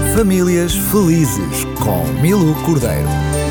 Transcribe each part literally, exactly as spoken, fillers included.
Famílias Felizes, com Milo Cordeiro.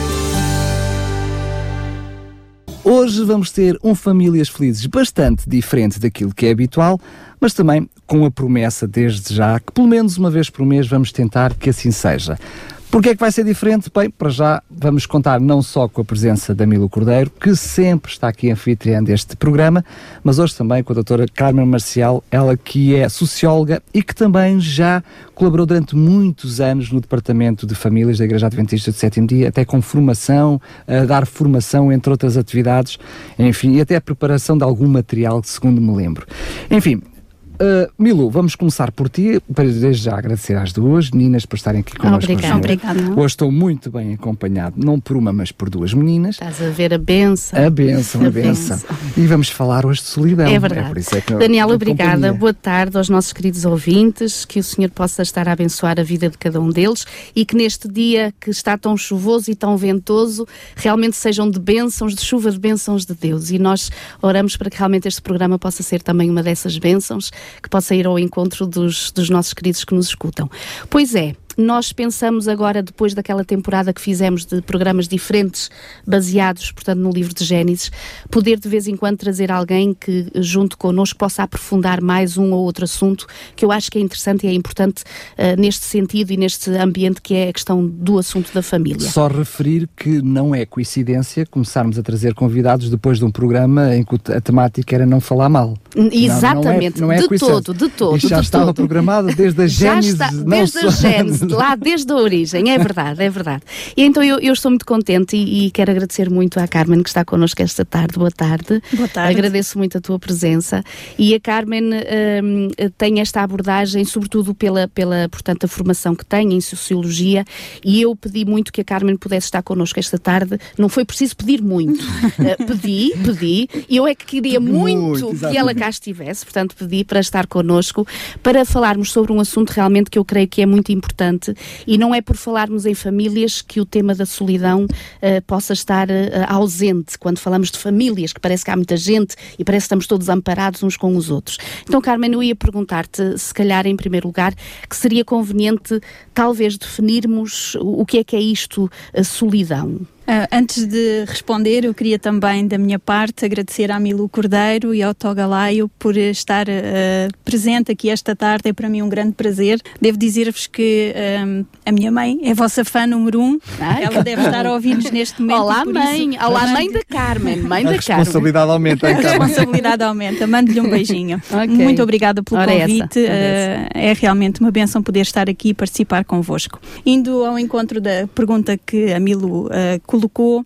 Hoje vamos ter um Famílias Felizes bastante diferente daquilo que é habitual, mas também com a promessa desde já que pelo menos uma vez por mês vamos tentar que assim seja. Porquê é que vai ser diferente? Bem, para já vamos contar não só com a presença da Milo Cordeiro, que sempre está aqui anfitriã deste programa, mas hoje também com a doutora Carmen Marcial, ela que é socióloga e que também já colaborou durante muitos anos no Departamento de Famílias da Igreja Adventista do Sétimo Dia, até com formação, a dar formação, entre outras atividades, enfim, e até a preparação de algum material, segundo me lembro. Enfim, Uh, Milo, vamos começar por ti, para desde já agradecer às duas meninas por estarem aqui connosco. Obrigada. Obrigada. Hoje estou muito bem acompanhado, não por uma, mas por duas meninas. Estás a ver a benção. A benção, a, a benção. benção. E vamos falar hoje de solidão. É verdade. É por isso é que Daniela, obrigada. Companhia. Boa tarde aos nossos queridos ouvintes, que o Senhor possa estar a abençoar a vida de cada um deles e que neste dia que está tão chuvoso e tão ventoso, realmente sejam de bênçãos, de chuva de bênçãos de Deus. E nós oramos para que realmente este programa possa ser também uma dessas bênçãos, que possa ir ao encontro dos, dos nossos queridos que nos escutam. Pois é, nós pensamos agora, depois daquela temporada que fizemos de programas diferentes, baseados, portanto, no livro de Gênesis, poder de vez em quando trazer alguém que, junto connosco, possa aprofundar mais um ou outro assunto, que eu acho que é interessante e é importante uh, neste sentido e neste ambiente que é a questão do assunto da família. Só referir que não é coincidência começarmos a trazer convidados depois de um programa em que a temática era não falar mal. Exatamente, não, não é, não é de todo, de todo. Isto já de estava todo. programado desde a Gênesis. Já está, desde a Gênesis. Lá desde a origem, é verdade, é verdade. E então eu, eu estou muito contente e, e quero agradecer muito à Carmen que está connosco esta tarde. Boa tarde. Boa tarde. Agradeço muito a tua presença. E a Carmen um, tem esta abordagem, sobretudo pela, pela, portanto, a formação que tem em Sociologia, e eu pedi muito que a Carmen pudesse estar connosco esta tarde. Não foi preciso pedir muito. uh, pedi, pedi, e eu é que queria muito, muito que ela cá estivesse, portanto pedi para estar connosco, para falarmos sobre um assunto realmente que eu creio que é muito importante. E não é por falarmos em famílias que o tema da solidão uh, possa estar uh, ausente, quando falamos de famílias, que parece que há muita gente e parece que estamos todos amparados uns com os outros. Então, Carmen, eu ia perguntar-te, se calhar, em primeiro lugar, que seria conveniente talvez definirmos o, o que é que é isto, a solidão. Uh, antes de responder, eu queria também, da minha parte, agradecer à Milo Cordeiro e ao Togalaio por estar uh, presente aqui esta tarde. É para mim um grande prazer. Devo dizer-vos que um, a minha mãe é a vossa fã número um. Ai, ela deve estar a ouvir-nos neste momento. Olá, mãe. Isso, Olá, mãe da Carmen. Mãe a da responsabilidade Carmen. aumenta. A responsabilidade aumenta. Mando-lhe um beijinho. Okay. Muito obrigada pelo Ora convite. Uh, é realmente uma bênção poder estar aqui e participar convosco. Indo ao encontro da pergunta que a Milo uh, colocou, colocou,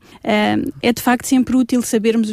é de facto sempre útil sabermos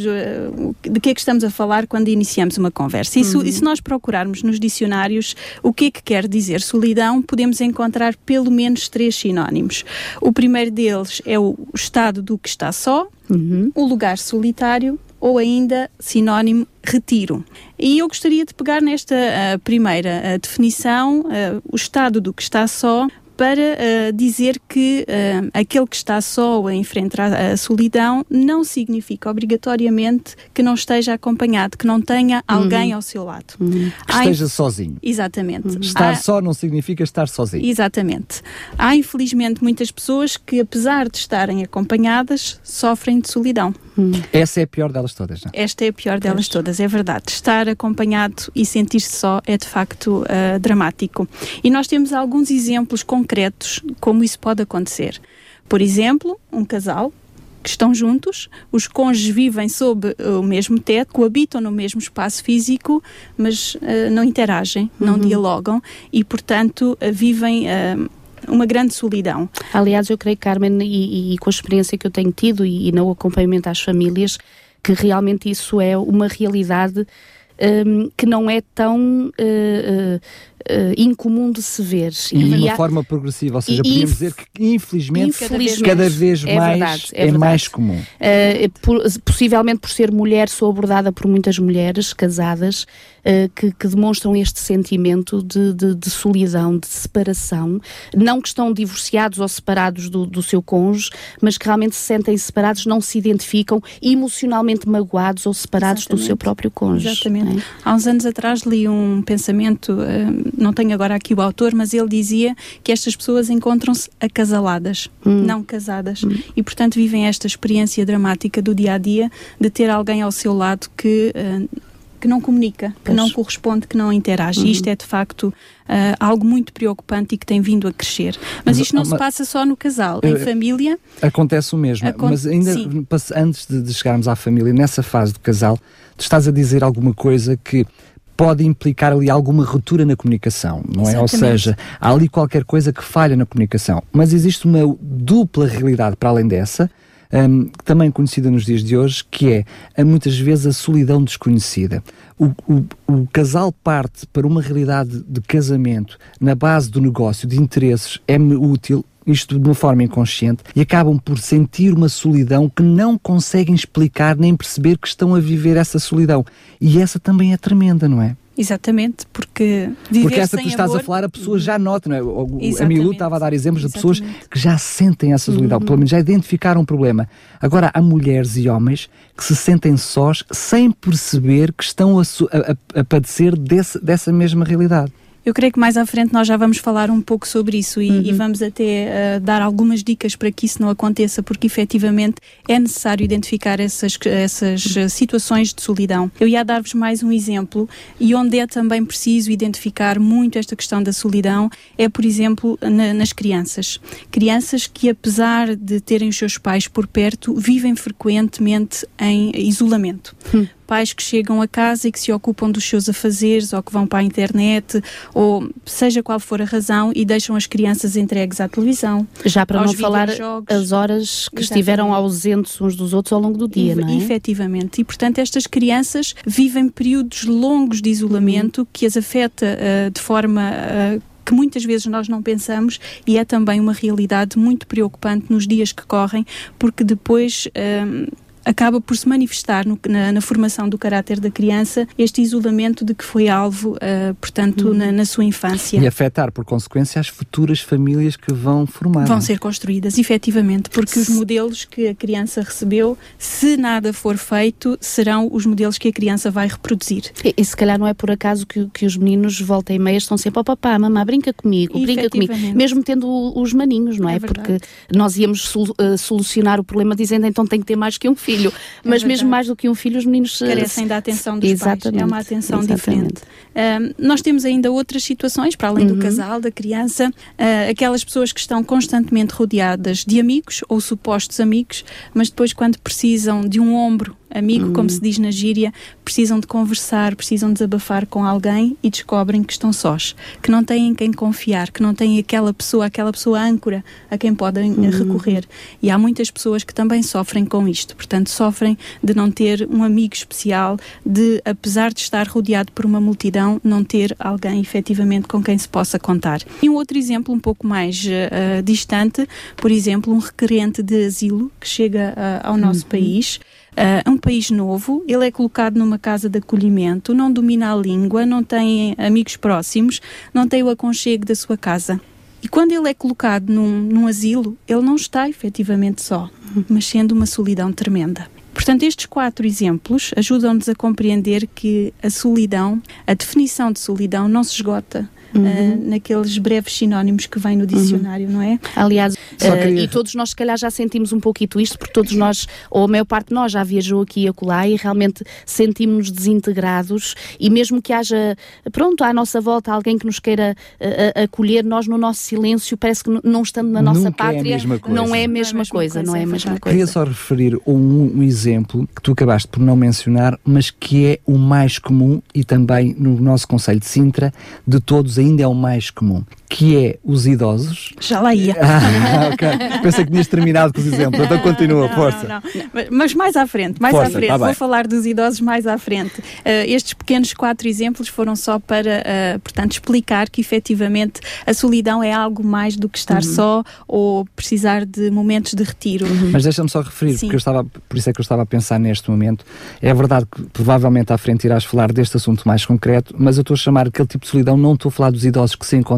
de que é que estamos a falar quando iniciamos uma conversa. E, uhum. e se nós procurarmos nos dicionários o que é que quer dizer solidão, podemos encontrar pelo menos três sinónimos. O primeiro deles é o estado do que está só, uhum. o lugar solitário, ou ainda sinónimo retiro. E eu gostaria de pegar nesta uh, primeira uh, definição, uh, o estado do que está só, para uh, dizer que uh, aquele que está só a enfrentar a solidão não significa obrigatoriamente que não esteja acompanhado, que não tenha alguém uhum. ao seu lado. Uhum. Que Há esteja inf... sozinho. Exatamente. Uhum. Estar Há... só não significa estar sozinho. Exatamente. Há infelizmente muitas pessoas que, apesar de estarem acompanhadas, sofrem de solidão. Uhum. Essa é a pior delas todas, não é? Esta é a pior delas todas, é verdade. Estar acompanhado e sentir-se só é de facto uh, dramático. E nós temos alguns exemplos concretos concretos como isso pode acontecer. Por exemplo, um casal que estão juntos, os cônjuges vivem sob o mesmo teto, coabitam no mesmo espaço físico, mas uh, não interagem, não uhum. dialogam e, portanto, uh, vivem uh, uma grande solidão. Aliás, eu creio, Carmen, e, e com a experiência que eu tenho tido e, e no acompanhamento às famílias, que realmente isso é uma realidade um, que não é tão... Uh, uh, Uh, incomum de se ver. E, e de uma há... forma progressiva, ou seja, podemos dizer que infelizmente, infelizmente cada vez mais é, verdade, é, é mais comum. Uh, por, possivelmente por ser mulher, sou abordada por muitas mulheres casadas uh, que, que demonstram este sentimento de, de, de solidão, de separação, não que estão divorciados ou separados do, do seu cônjuge, mas que realmente se sentem separados, não se identificam emocionalmente magoados ou separados Exatamente. do seu próprio cônjuge. Exatamente. É? Há uns anos atrás li um pensamento uh, não tenho agora aqui o autor, mas ele dizia que estas pessoas encontram-se acasaladas, hum. não casadas, hum. e portanto vivem esta experiência dramática do dia-a-dia de ter alguém ao seu lado que... Uh, que não comunica, que pois. não corresponde, que não interage. Uhum. E isto é, de facto, uh, algo muito preocupante e que tem vindo a crescer. Mas, mas isto não mas, se passa só no casal. Em uh, família... Acontece o mesmo. Acon mas ainda, sim. antes de, de chegarmos à família, nessa fase do casal, tu estás a dizer alguma coisa que pode implicar ali alguma ruptura na comunicação, não é? Exatamente. Ou seja, há ali qualquer coisa que falha na comunicação. Mas existe uma dupla realidade para além dessa, Um, também conhecida nos dias de hoje, que é muitas vezes a solidão desconhecida. O, o, o casal parte para uma realidade de casamento na base do negócio, de interesses, é útil, isto de uma forma inconsciente, e acabam por sentir uma solidão que não conseguem explicar nem perceber que estão a viver essa solidão. E essa também é tremenda, não é? Exatamente, porque viver Porque essa que tu estás amor... a falar, a pessoa já nota, não é? O, a Milu estava a dar exemplos Exatamente. de pessoas que já sentem essa solidão, uhum. pelo menos já identificaram um problema. Agora, há mulheres e homens que se sentem sós sem perceber que estão a, a, a padecer desse, dessa mesma realidade. Eu creio que mais à frente nós já vamos falar um pouco sobre isso e, uhum. e vamos até uh, dar algumas dicas para que isso não aconteça, porque efetivamente é necessário identificar essas, essas uh, situações de solidão. Eu ia dar-vos mais um exemplo, e onde é também preciso identificar muito esta questão da solidão é, por exemplo, na, nas crianças. Crianças que, apesar de terem os seus pais por perto, vivem frequentemente em isolamento. Hum. Pais que chegam a casa e que se ocupam dos seus afazeres, ou que vão para a internet, ou seja qual for a razão, e deixam as crianças entregues à televisão. Já para não falar as horas que Exatamente. estiveram ausentes uns dos outros ao longo do dia, não é? Efetivamente. E, portanto, estas crianças vivem períodos longos de isolamento que as afeta uh, de forma... Uh, que muitas vezes nós não pensamos, e é também uma realidade muito preocupante nos dias que correm, porque depois... Um, acaba por se manifestar no, na, na formação do caráter da criança este isolamento de que foi alvo, uh, portanto, hum. na, na sua infância. E afetar, por consequência, as futuras famílias que vão formar. Vão ser construídas, efetivamente, porque se... os modelos que a criança recebeu, se nada for feito, serão os modelos que a criança vai reproduzir. E, e se calhar não é por acaso que, que os meninos, volta e meia, estão sempre ao papá, mamá, brinca comigo, brinca comigo, mesmo tendo os maninhos, não é? é porque nós íamos sol, uh, solucionar o problema dizendo, então tem que ter mais que um filho. Filho, mas é mesmo mais do que um filho, os meninos carecem da atenção dos Exatamente. pais. É uma atenção Exatamente. diferente. Um, nós temos ainda outras situações, para além uhum. do casal, da criança, uh, aquelas pessoas que estão constantemente rodeadas de amigos ou supostos amigos, mas depois, quando precisam de um ombro amigo, uhum. como se diz na gíria, precisam de conversar, precisam desabafar com alguém e descobrem que estão sós, que não têm em quem confiar, que não têm aquela pessoa, aquela pessoa âncora a quem podem uhum. recorrer. E há muitas pessoas que também sofrem com isto, portanto sofrem de não ter um amigo especial, de, apesar de estar rodeado por uma multidão, não ter alguém efetivamente com quem se possa contar. E um outro exemplo um pouco mais uh, distante, por exemplo, um requerente de asilo que chega uh, ao nosso uhum. país. É uh, um país novo, ele é colocado numa casa de acolhimento, não domina a língua, não tem amigos próximos, não tem o aconchego da sua casa. E quando ele é colocado num, num asilo, ele não está efetivamente só, mas sendo uma solidão tremenda. Portanto, estes quatro exemplos ajudam-nos a compreender que a solidão, a definição de solidão não se esgota Uhum. Uh, naqueles breves sinónimos que vêm no dicionário, uhum. não é? Aliás, uh, e todos nós se calhar já sentimos um pouquinho isto, porque todos nós, ou a maior parte de nós já viajou aqui e acolá e realmente sentimos-nos desintegrados, e mesmo que haja, pronto, à nossa volta alguém que nos queira uh, acolher, nós no nosso silêncio parece que não estando na nossa Nunca pátria, é não é a mesma coisa, não é a mesma coisa. Queria só referir um, um exemplo que tu acabaste por não mencionar, mas que é o mais comum e também no nosso concelho de Sintra, de todos ainda é o mais comum, que é os idosos. Já lá ia. Ah, ok. Pensei que tinhas terminado com os exemplos, então continua, não, força. Não, não. Mas mais à frente, mais força, à frente, tá vou bem. falar dos idosos mais à frente. Uh, estes pequenos quatro exemplos foram só para, uh, portanto, explicar que efetivamente a solidão é algo mais do que estar uhum. só ou precisar de momentos de retiro. Uhum. Mas deixa-me só referir, Sim. porque eu estava, por isso é que eu estava a pensar neste momento. É verdade que provavelmente à frente irás falar deste assunto mais concreto, mas eu estou a chamar aquele tipo de solidão, não estou a falar dos idosos que se encontram sozinhos.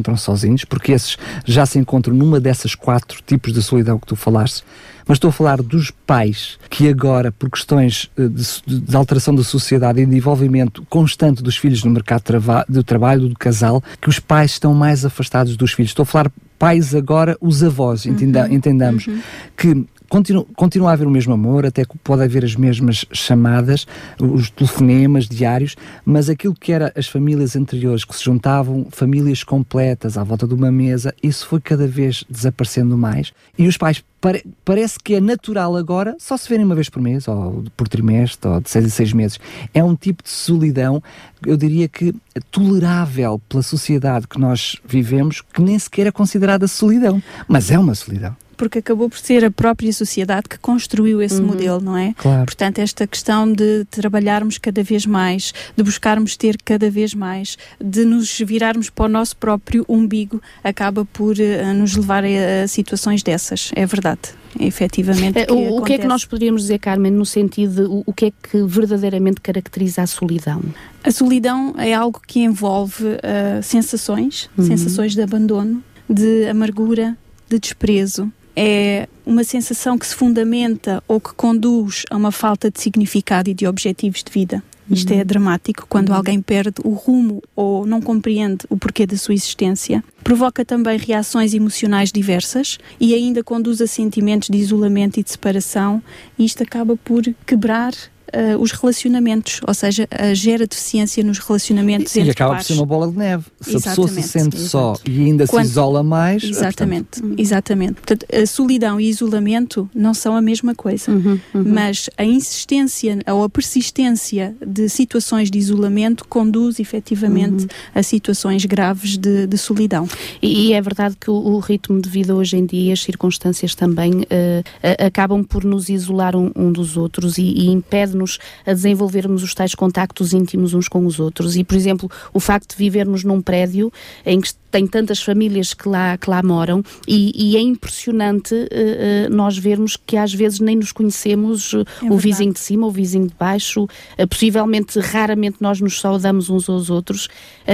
sozinhos, porque esses já se encontram numa dessas quatro tipos de solidão que tu falaste, mas estou a falar dos pais que agora, por questões de, de alteração da sociedade e de envolvimento constante dos filhos no mercado de trava- do trabalho, do casal, que os pais estão mais afastados dos filhos. Estou a falar pais agora, os avós, entenda- uhum, entendamos, uhum. que Continua, continua a haver o mesmo amor, até que pode haver as mesmas chamadas, os telefonemas diários, mas aquilo que era as famílias anteriores, que se juntavam, famílias completas à volta de uma mesa, isso foi cada vez desaparecendo mais. E os pais, pare, parece que é natural agora só se verem uma vez por mês, ou por trimestre, ou de seis em seis meses. É um tipo de solidão, eu diria que tolerável pela sociedade que nós vivemos, que nem sequer é considerada solidão, mas é uma solidão. Porque acabou por ser a própria sociedade que construiu esse uhum. modelo, não é? Claro. Portanto, esta questão de trabalharmos cada vez mais, de buscarmos ter cada vez mais, de nos virarmos para o nosso próprio umbigo, acaba por uh, nos levar a, a situações dessas. É verdade. É, efetivamente. Que o, o que é que nós poderíamos dizer, Carmen, no sentido de o, o que é que verdadeiramente caracteriza a solidão? A solidão é algo que envolve uh, sensações, uhum. sensações de abandono, de amargura, de desprezo. É uma sensação que se fundamenta ou que conduz a uma falta de significado e de objetivos de vida. Isto uhum. é dramático quando uhum. alguém perde o rumo ou não compreende o porquê da sua existência. Provoca também reações emocionais diversas e ainda conduz a sentimentos de isolamento e de separação, e isto acaba por quebrar Uh, os relacionamentos, ou seja, uh, gera deficiência nos relacionamentos e, entre e acaba pares. por ser uma bola de neve. Se exatamente, a pessoa se sente exato. Só e ainda Quando, se isola mais... Exatamente, portanto... exatamente. Portanto, a solidão e isolamento não são a mesma coisa, uhum, uhum. mas a insistência ou a persistência de situações de isolamento conduz efetivamente uhum. a situações graves de, de solidão. E, e é verdade que o, o ritmo de vida hoje em dia, as circunstâncias também uh, uh, acabam por nos isolar um, um dos outros e, e impede-nos a desenvolvermos os tais contactos íntimos uns com os outros. E, por exemplo, o facto de vivermos num prédio em que tem tantas famílias que lá, que lá moram e, e é impressionante uh, uh, nós vermos que às vezes nem nos conhecemos, uh, é o verdade. Vizinho de cima, o vizinho de baixo, uh, possivelmente, raramente nós nos saudamos uns aos outros, uh,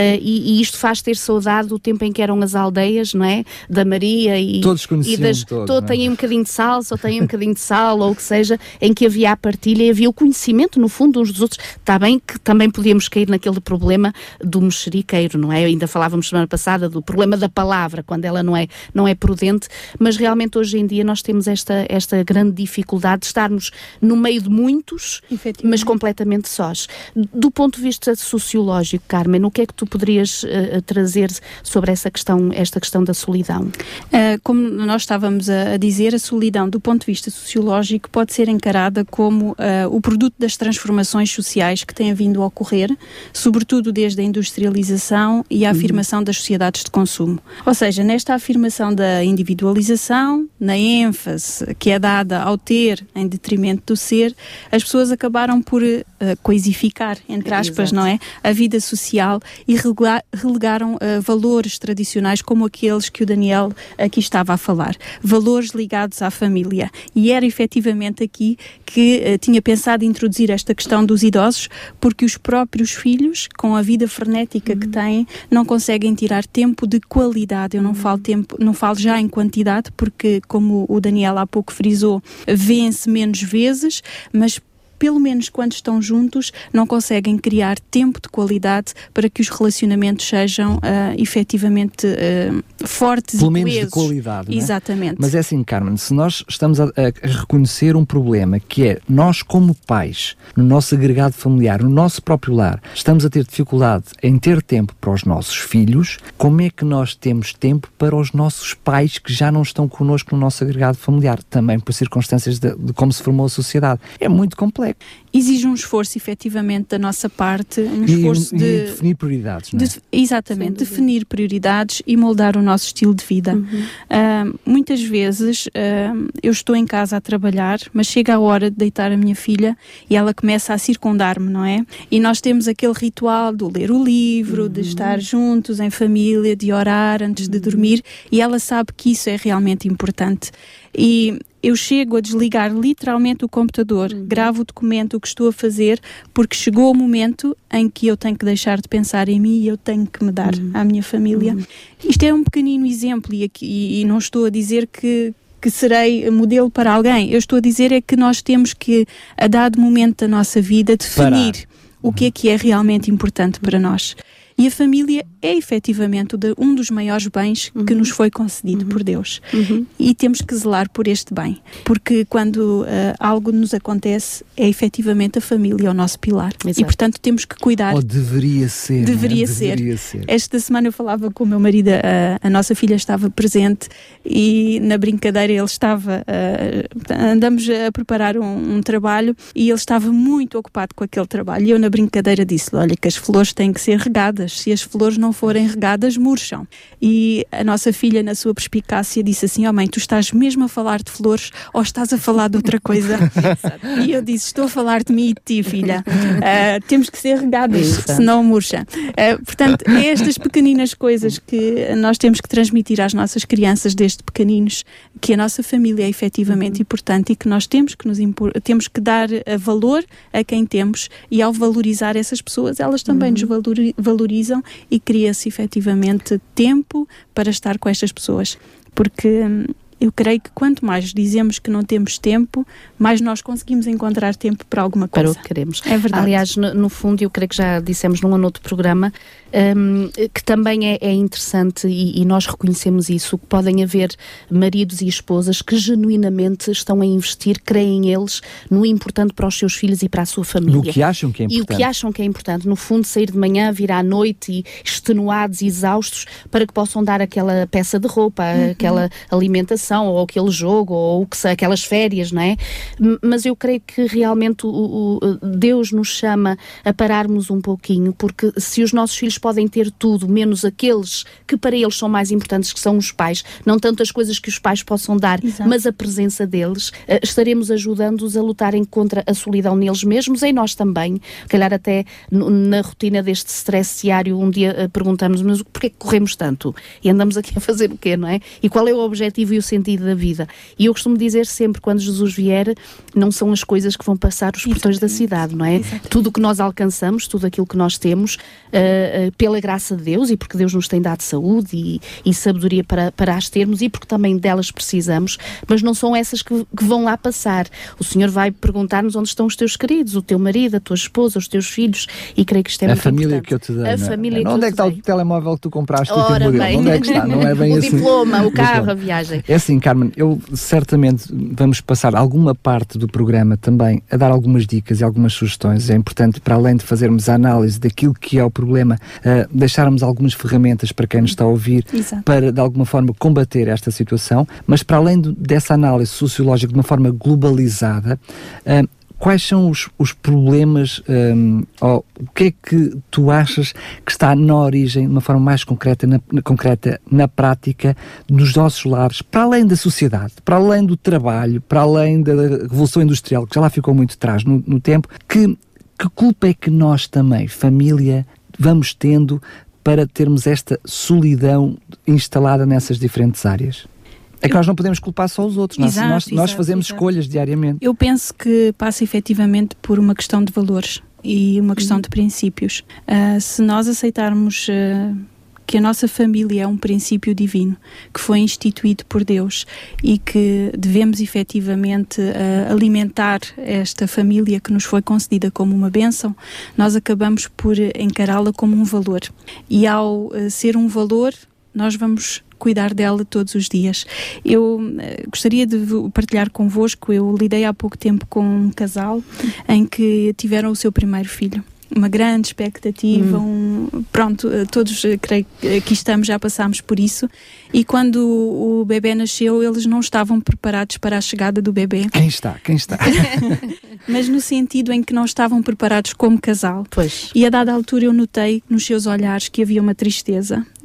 e, e isto faz ter saudade do tempo em que eram as aldeias, não é? Da Maria e... Todos conheciam e das, todos, todo, é? Têm um bocadinho de sal, só têm um bocadinho de sal, ou o que seja, em que havia a partilha e havia o conhecimento, no fundo, uns dos outros. Está bem que também podíamos cair naquele problema do mexeriqueiro, não é? Ainda falávamos semana passada do problema da palavra, quando ela não é, não é prudente, mas realmente hoje em dia nós temos esta, esta grande dificuldade de estarmos no meio de muitos, mas completamente sós. Do ponto de vista sociológico, Carmen, o que é que tu poderias uh, trazer sobre essa questão, esta questão da solidão? Uh, como nós estávamos a, a dizer, a solidão, do ponto de vista sociológico, pode ser encarada como uh, o produto das transformações sociais que têm vindo a ocorrer, sobretudo desde a industrialização e a afirmação uhum. das sociedades de consumo. Ou seja, nesta afirmação da individualização, na ênfase que é dada ao ter em detrimento do ser, as pessoas acabaram por uh, coisificar, entre aspas, Exato. Não é? A vida social e relegar, relegaram uh, valores tradicionais como aqueles que o Daniel aqui estava a falar. Valores ligados à família. E era efetivamente aqui que uh, tinha pensado em introduzir esta questão dos idosos, porque os próprios filhos, com a vida frenética uhum. que têm, não conseguem tirar tempo de qualidade. Eu não falo tempo, não falo já em quantidade, porque, como o Daniel há pouco frisou, vêem-se menos vezes, mas pelo menos quando estão juntos, não conseguem criar tempo de qualidade para que os relacionamentos sejam uh, efetivamente uh, fortes pelo e menos coesos. De qualidade, não é? Exatamente. Mas é assim, Carmen, se nós estamos a, a reconhecer um problema que é nós como pais, no nosso agregado familiar, no nosso próprio lar, estamos a ter dificuldade em ter tempo para os nossos filhos, como é que nós temos tempo para os nossos pais que já não estão connosco no nosso agregado familiar? Também por circunstâncias de, de como se formou a sociedade. É muito complexo. Exige um esforço, efetivamente, da nossa parte, um e, esforço e de... definir prioridades, não é? De, exatamente, definir prioridades e moldar o nosso estilo de vida. Uhum. Uh, muitas vezes uh, eu estou em casa a trabalhar, mas chega a hora de deitar a minha filha e ela começa a circundar-me, não é? E nós temos aquele ritual de ler o livro, uhum. de estar juntos em família, de orar antes uhum. de dormir, e ela sabe que isso é realmente importante. E eu chego a desligar literalmente o computador, uhum. gravo o documento, o que estou a fazer, porque chegou o momento em que eu tenho que deixar de pensar em mim e eu tenho que me dar uhum. à minha família. Uhum. Isto é um pequenino exemplo e, aqui, e não estou a dizer que que serei modelo para alguém. Eu estou a dizer é que nós temos que, a dado momento da nossa vida, definir Parar. o que é que é realmente importante para nós. E a família é efetivamente um dos maiores bens uhum. que nos foi concedido uhum. por Deus. Uhum. E temos que zelar por este bem. Porque quando uh, algo nos acontece, é efetivamente a família o nosso pilar. Exato. E portanto temos que cuidar. Ou deveria ser. Deveria, né? ser. deveria ser. Esta semana eu falava com o meu marido, a, a nossa filha estava presente e na brincadeira ele estava, uh, andamos a preparar um, um trabalho e ele estava muito ocupado com aquele trabalho. E eu na brincadeira disse-lhe, olha que as flores têm que ser regadas. Se as flores não forem regadas, murcham. E a nossa filha, na sua perspicácia, disse assim, ó oh, mãe, tu estás mesmo a falar de flores ou estás a falar de outra coisa? E eu disse, estou a falar de mim e de ti, filha. Uh, temos que ser regadas, senão murcha. Uh, portanto, é estas pequeninas coisas que nós temos que transmitir às nossas crianças desde pequeninos, que a nossa família é efetivamente importante e que nós temos que, nos impor, temos que dar valor a quem temos, e ao valorizar essas pessoas, elas também uhum. nos valorizam e cria-se efetivamente tempo para estar com estas pessoas, porque hum, eu creio que quanto mais dizemos que não temos tempo, mais nós conseguimos encontrar tempo para alguma coisa. Para o que queremos. É verdade. Aliás, no, no fundo, eu creio que já dissemos num ou outro programa, um, que também é, é interessante e, e nós reconhecemos isso, que podem haver maridos e esposas que genuinamente estão a investir, creem eles, no importante para os seus filhos e para a sua família. No que acham que é importante. E o que acham que é importante. No fundo, sair de manhã, vir à noite e extenuados e exaustos para que possam dar aquela peça de roupa, uhum. aquela alimentação, ou aquele jogo, ou que são aquelas férias, não é? Mas eu creio que realmente o, o, Deus nos chama a pararmos um pouquinho, porque se os nossos filhos podem ter tudo, menos aqueles que para eles são mais importantes, que são os pais, não tanto as coisas que os pais possam dar, Exato. mas a presença deles, estaremos ajudando-os a lutarem contra a solidão neles mesmos, em nós também. Calhar até na rotina deste stress diário, um dia perguntamos, mas porquê é que corremos tanto? E andamos aqui a fazer o quê, não é? E qual é o objetivo e o sentido da vida? E eu costumo dizer sempre, quando Jesus vier, não são as coisas que vão passar os portões Exatamente. da cidade, não é? Exatamente. Tudo o que nós alcançamos, tudo aquilo que nós temos, uh, uh, pela graça de Deus, e porque Deus nos tem dado saúde e, e sabedoria para, para as termos, e porque também delas precisamos, mas não são essas que, que vão lá passar. O Senhor vai perguntar-nos onde estão os teus queridos, o teu marido, a tua esposa, os teus filhos, e creio que isto é a muito família importante. que eu te dei. A não? família não, que onde eu é que está o telemóvel que tu compraste? Ora, bem. Onde é que está? Não é bem o assim. diploma, o carro, a viagem. É assim, Carmen, eu certamente vamos passar alguma parte do programa também a dar algumas dicas e algumas sugestões. É importante, para além de fazermos a análise daquilo que é o problema, uh, deixarmos algumas ferramentas para quem nos está a ouvir, Exato. para de alguma forma combater esta situação, mas para além do, dessa análise sociológica de uma forma globalizada, uh, quais são os, os problemas, um, ou o que é que tu achas que está na origem, de uma forma mais concreta na, na, concreta, na prática, dos nossos lares, para além da sociedade, para além do trabalho, para além da Revolução Industrial, que já lá ficou muito atrás no, no tempo, que, que culpa é que nós também, família, vamos tendo para termos esta solidão instalada nessas diferentes áreas? É que nós não podemos culpar só os outros, exato, nós, nós, nós fazemos exato. escolhas diariamente. Eu penso que passa efetivamente por uma questão de valores e uma questão uhum. de princípios. Uh, se nós aceitarmos uh, que a nossa família é um princípio divino, que foi instituído por Deus e que devemos efetivamente uh, alimentar esta família que nos foi concedida como uma bênção, nós acabamos por encará-la como um valor. E ao uh, ser um valor, nós vamos cuidar dela todos os dias. Eu uh, gostaria de partilhar convosco, eu lidei há pouco tempo com um casal em que tiveram o seu primeiro filho. Uma grande expectativa, hum. um, pronto, todos, creio que aqui estamos, já passámos por isso, e quando o, o bebê nasceu, eles não estavam preparados para a chegada do bebê. Quem está? Quem está? Mas no sentido em que não estavam preparados como casal. Pois. E a dada altura eu notei nos seus olhares que havia uma tristeza.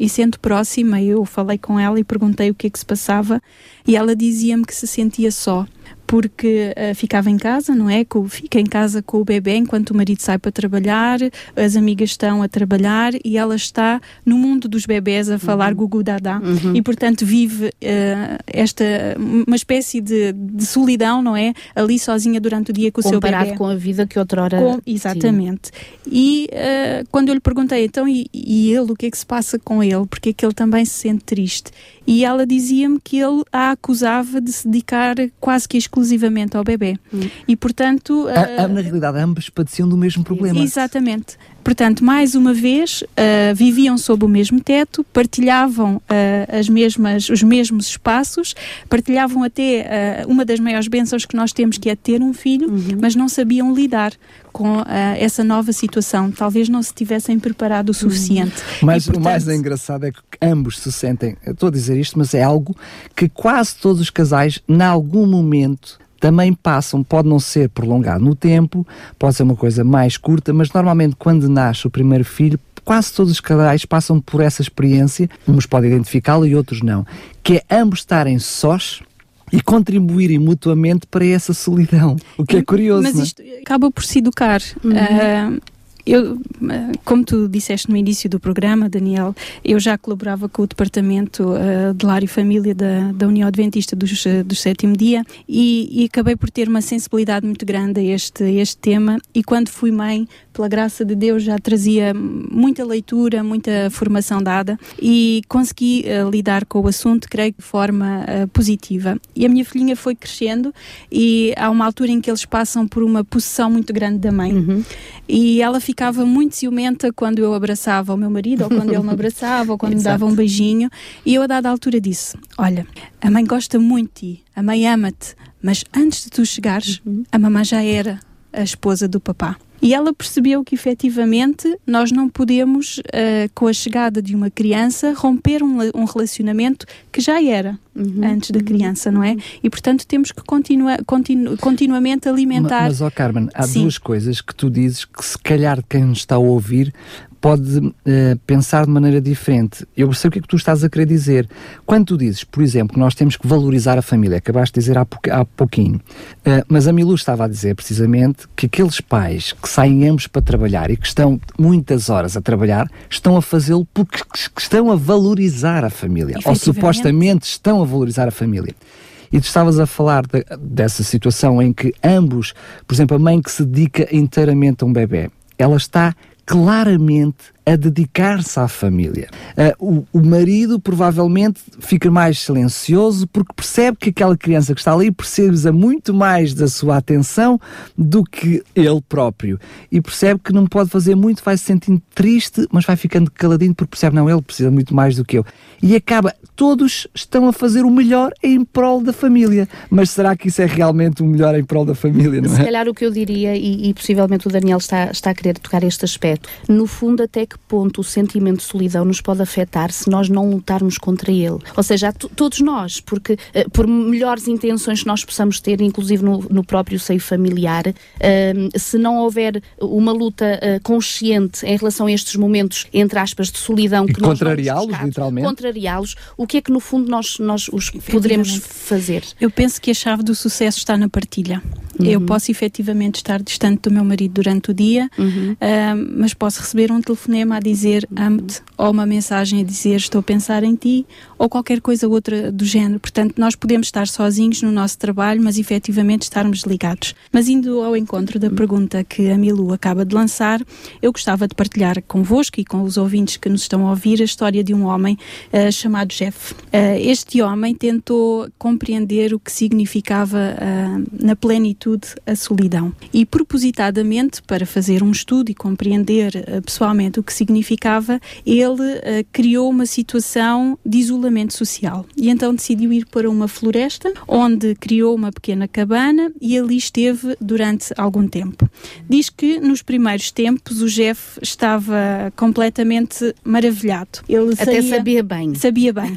e sendo próxima, eu falei com ela e perguntei o que é que se passava, e ela dizia-me que se sentia só, porque uh, ficava em casa, não é? Fica em casa com o bebê enquanto o marido sai para trabalhar, as amigas estão a trabalhar e ela está no mundo dos bebés a falar uhum. gugu dadá uhum. e portanto vive uh, esta, uma espécie de, de solidão, não é? Ali sozinha durante o dia com o seu bebê. Comparado com a vida que outrora... Com, exatamente. Sim. E uh, quando eu lhe perguntei, então e, e ele, o que é que se passa com ele? Porque é que ele também se sente triste? E ela dizia-me que ele a acusava de se dedicar quase que exclusivamente ao bebê. Hum. E, portanto... A, a, na realidade, ambos padeciam do mesmo problema. Exatamente. Portanto, mais uma vez, uh, viviam sob o mesmo teto, partilhavam uh, as mesmas, os mesmos espaços, partilhavam até uh, uma das maiores bênçãos que nós temos, que é ter um filho, uhum. mas não sabiam lidar com uh, essa nova situação. Talvez não se tivessem preparado o suficiente. Uhum. Mas e, portanto, o mais engraçado é que ambos se sentem, eu estou a dizer isto, mas é algo que quase todos os casais, em algum momento, também passam, pode não ser prolongado no tempo, pode ser uma coisa mais curta, mas normalmente quando nasce o primeiro filho, quase todos os casais passam por essa experiência, uns podem identificá-lo e outros não, que é ambos estarem sós e contribuírem mutuamente para essa solidão, o que é curioso. Mas isto não é? Acaba por se educar. Uhum. Uh, Eu, como tu disseste no início do programa, Daniel, eu já colaborava com o Departamento uh, de Lar e Família da, da União Adventista dos, uh, do Sétimo Dia e, e acabei por ter uma sensibilidade muito grande a este, a este tema, e quando fui mãe, pela graça de Deus, já trazia muita leitura, muita formação dada e consegui uh, lidar com o assunto, creio, de forma uh, positiva. E a minha filhinha foi crescendo e há uma altura em que eles passam por uma possessão muito grande da mãe. Uhum. E ela ficava muito ciumenta quando eu abraçava o meu marido, ou quando ele me abraçava, ou quando me dava um beijinho, e eu a dada altura disse: olha, a mãe gosta muito de ti, a mãe ama-te, mas antes de tu chegares, uhum. a mamãe já era a esposa do papá. E ela percebeu que, efetivamente, nós não podemos, uh, com a chegada de uma criança, romper um, um relacionamento que já era uhum. antes da criança, não é? E, portanto, temos que continua, continu, continuamente alimentar... Mas, ó Carmen, há Sim. duas coisas que tu dizes que, se calhar, quem nos está a ouvir pode uh, pensar de maneira diferente. Eu percebo o que é que tu estás a querer dizer. Quando tu dizes, por exemplo, que nós temos que valorizar a família, acabaste de dizer há, pou, há pouquinho, uh, mas a Milu estava a dizer, precisamente, que aqueles pais que saem ambos para trabalhar e que estão muitas horas a trabalhar, estão a fazê-lo porque estão a valorizar a família, ou supostamente estão a valorizar a família. E tu estavas a falar de, dessa situação em que ambos, por exemplo, a mãe que se dedica inteiramente a um bebê, ela está claramente a dedicar-se à família. Uh, o, o marido provavelmente fica mais silencioso porque percebe que aquela criança que está ali precisa muito mais da sua atenção do que ele próprio. E percebe que não pode fazer muito, vai se sentindo triste, mas vai ficando caladinho porque percebe, não, ele precisa muito mais do que eu. E acaba, todos estão a fazer o melhor em prol da família. Mas será que isso é realmente o melhor em prol da família, não é? Se calhar o que eu diria, e, e possivelmente o Daniel está, está a querer tocar este aspecto, no fundo até que ponto o sentimento de solidão nos pode afetar se nós não lutarmos contra ele. Ou seja, todos nós, porque uh, por melhores intenções que nós possamos ter, inclusive no, no próprio seio familiar, uh, se não houver uma luta uh, consciente em relação a estes momentos, entre aspas, de solidão, que e nós contrariá-los, literalmente. Contrariá-los, o que é que no fundo nós, nós os poderemos fazer? Eu penso que a chave do sucesso está na partilha. Uhum. Eu posso efetivamente estar distante do meu marido durante o dia, uhum. uh, mas posso receber um telefonema a dizer amo-te, ou uma mensagem a dizer estou a pensar em ti, ou qualquer coisa outra do género. Portanto, nós podemos estar sozinhos no nosso trabalho, mas efetivamente estarmos ligados. Mas indo ao encontro da pergunta que a Milu acaba de lançar, eu gostava de partilhar convosco e com os ouvintes que nos estão a ouvir a história de um homem uh, chamado Jeff. Uh, este homem tentou compreender o que significava uh, na plenitude a solidão. E propositadamente, para fazer um estudo e compreender uh, pessoalmente o que significava, ele uh, criou uma situação de isolamento social. E então decidiu ir para uma floresta, onde criou uma pequena cabana e ali esteve durante algum tempo. Diz que nos primeiros tempos o Jeff estava completamente maravilhado. Ele Até saía, sabia bem. Sabia bem.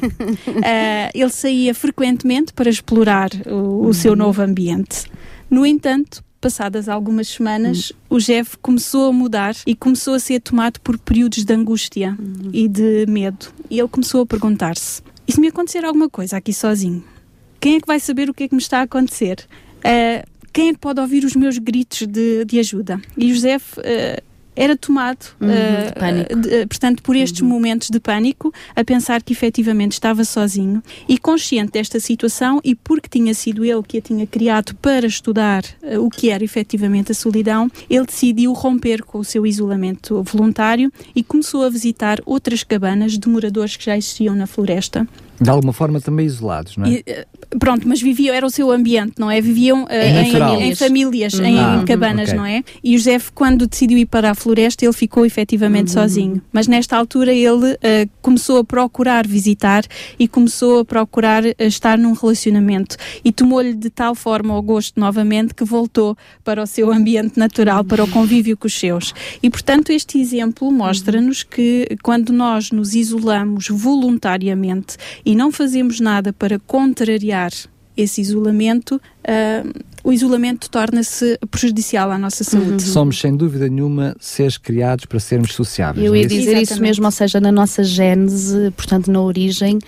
uh, ele saía frequentemente para explorar o, o seu novo ambiente. No entanto, passadas algumas semanas, uhum. o Jeff começou a mudar e começou a ser tomado por períodos de angústia uhum. e de medo. E ele começou a perguntar-se, e se me acontecer alguma coisa aqui sozinho? Quem é que vai saber o que é que me está a acontecer? Uh, quem é que pode ouvir os meus gritos de, de ajuda? E o Joseph uh, era tomado, uhum, uh, de, uh, portanto, por estes uhum. momentos de pânico, a pensar que efetivamente estava sozinho. E consciente desta situação, e porque tinha sido ele que a tinha criado para estudar uh, o que era efetivamente a solidão, ele decidiu romper com o seu isolamento voluntário e começou a visitar outras cabanas de moradores que já existiam na floresta. De alguma forma também isolados, não é? E, pronto, mas viviam, era o seu ambiente, não é? Viviam uh, em, em, em famílias, uhum. em ah, cabanas, okay. não é? E o José, quando decidiu ir para a floresta, ele ficou efetivamente uhum. sozinho. Mas nesta altura ele uh, começou a procurar visitar e começou a procurar uh, estar num relacionamento. E tomou-lhe de tal forma o gosto novamente que voltou para o seu ambiente natural, para o convívio com os seus. E, portanto, este exemplo mostra-nos que quando nós nos isolamos voluntariamente e não fazemos nada para contrariar esse isolamento, uh, o isolamento torna-se prejudicial à nossa saúde. Uhum. Somos, sem dúvida nenhuma, seres criados para sermos sociáveis. Eu ia dizer Exatamente. Isso mesmo, ou seja, na nossa gênese, portanto, na origem, uh,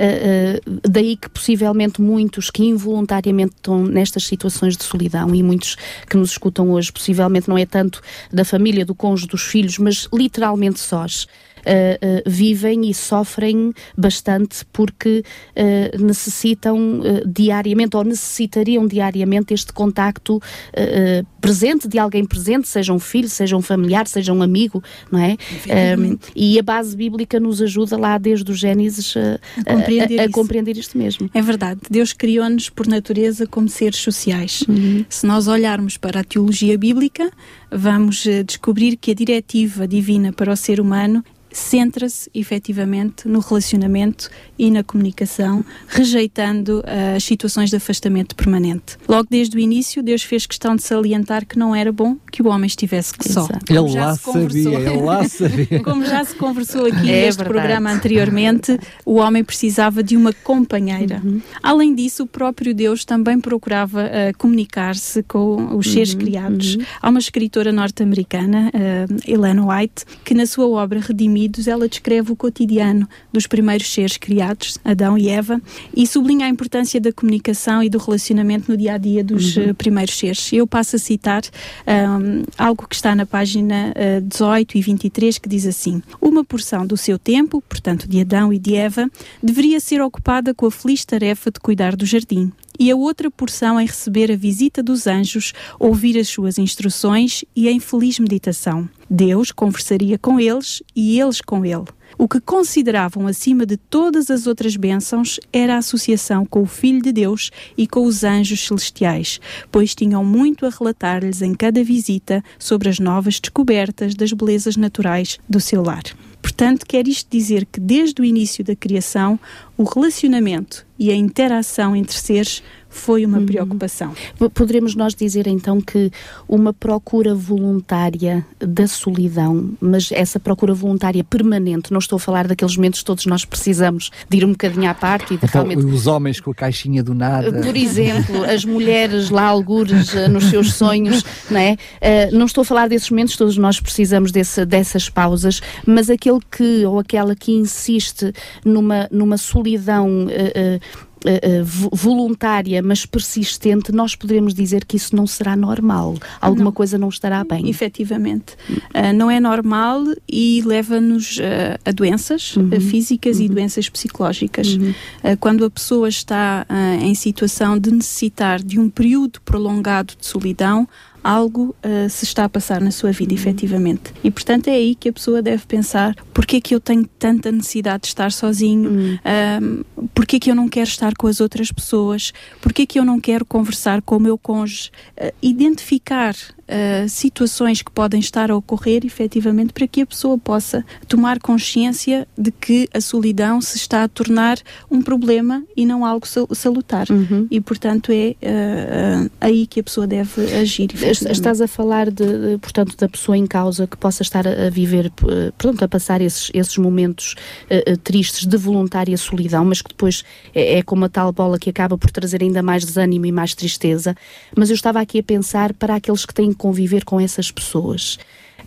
uh, daí que possivelmente muitos que involuntariamente estão nestas situações de solidão, e muitos que nos escutam hoje, possivelmente não é tanto da família, do cônjuge, dos filhos, mas literalmente sós. Uh, uh, vivem e sofrem bastante porque uh, necessitam uh, diariamente, ou necessitariam diariamente este contacto uh, presente, de alguém presente, seja um filho, seja um familiar, seja um amigo, não é? Um, e a base bíblica nos ajuda lá desde o Gênesis uh, a, compreender, a, a, a compreender isto mesmo. É verdade, Deus criou-nos por natureza como seres sociais. Uhum. Se nós olharmos para a teologia bíblica, vamos uh, descobrir que a diretiva divina para o ser humano centra-se efetivamente no relacionamento e na comunicação, rejeitando uh, as situações de afastamento permanente. Logo desde o início, Deus fez questão de salientar que não era bom que o homem estivesse só. Ele lá sabia, ele lá sabia. Como já se conversou aqui é neste verdade. programa anteriormente, o homem precisava de uma companheira. Uhum. Além disso, o próprio Deus também procurava uh, comunicar-se com os seres uhum. criados. Uhum. Há uma escritora norte-americana, uh, Ellen White, que na sua obra Redimidos, ela descreve o cotidiano dos primeiros seres criados, Adão e Eva, e sublinha a importância da comunicação e do relacionamento no dia-a-dia dos uhum. uh, primeiros seres. Eu passo a citar um, algo que está na página uh, dezoito e vinte e três, que diz assim: uma porção do seu tempo, portanto de Adão e de Eva, deveria ser ocupada com a feliz tarefa de cuidar do jardim, e a outra porção em receber a visita dos anjos, ouvir as suas instruções e em feliz meditação. Deus conversaria com eles e eles com ele. O que consideravam acima de todas as outras bênçãos era a associação com o Filho de Deus e com os anjos celestiais, pois tinham muito a relatar-lhes em cada visita sobre as novas descobertas das belezas naturais do seu lar. Portanto, quer isto dizer que desde o início da criação, o relacionamento e a interação entre seres foi uma uhum. preocupação. Poderemos nós dizer então que uma procura voluntária da solidão, mas essa procura voluntária permanente, não estou a falar daqueles momentos que todos nós precisamos de ir um bocadinho à parte e de então, realmente... Os homens com a caixinha do nada. Por exemplo, as mulheres lá algures uh, nos seus sonhos, não é? Uh, não estou a falar desses momentos, todos nós precisamos desse, dessas pausas, mas aquele que, ou aquela que insiste numa, numa solidão uh, uh, Uh, uh, voluntária, mas persistente, nós poderemos dizer que isso não será normal. Alguma não. coisa não estará bem. Efetivamente. Uh, não é normal e leva-nos uh, a doenças uhum. uh, físicas uhum. e doenças psicológicas. Uhum. Uh, quando a pessoa está uh, em situação de necessitar de um período prolongado de solidão, algo uh, se está a passar na sua vida, uhum. efetivamente. E, portanto, é aí que a pessoa deve pensar: porquê é que eu tenho tanta necessidade de estar sozinho? Uhum. Um, porquê é que eu não quero estar com as outras pessoas? Porquê é que eu não quero conversar com o meu cônjuge? Uh, identificar uh, situações que podem estar a ocorrer, efetivamente, para que a pessoa possa tomar consciência de que a solidão se está a tornar um problema e não algo salutar. Uhum. E, portanto, é uh, uh, aí que a pessoa deve agir. Estás a falar, de, de, portanto, da pessoa em causa que possa estar a, a viver, uh, portanto, a passar esses, esses momentos uh, uh, tristes de voluntária solidão, mas que depois é, é como a tal bola que acaba por trazer ainda mais desânimo e mais tristeza. Mas eu estava aqui a pensar para aqueles que têm que conviver com essas pessoas.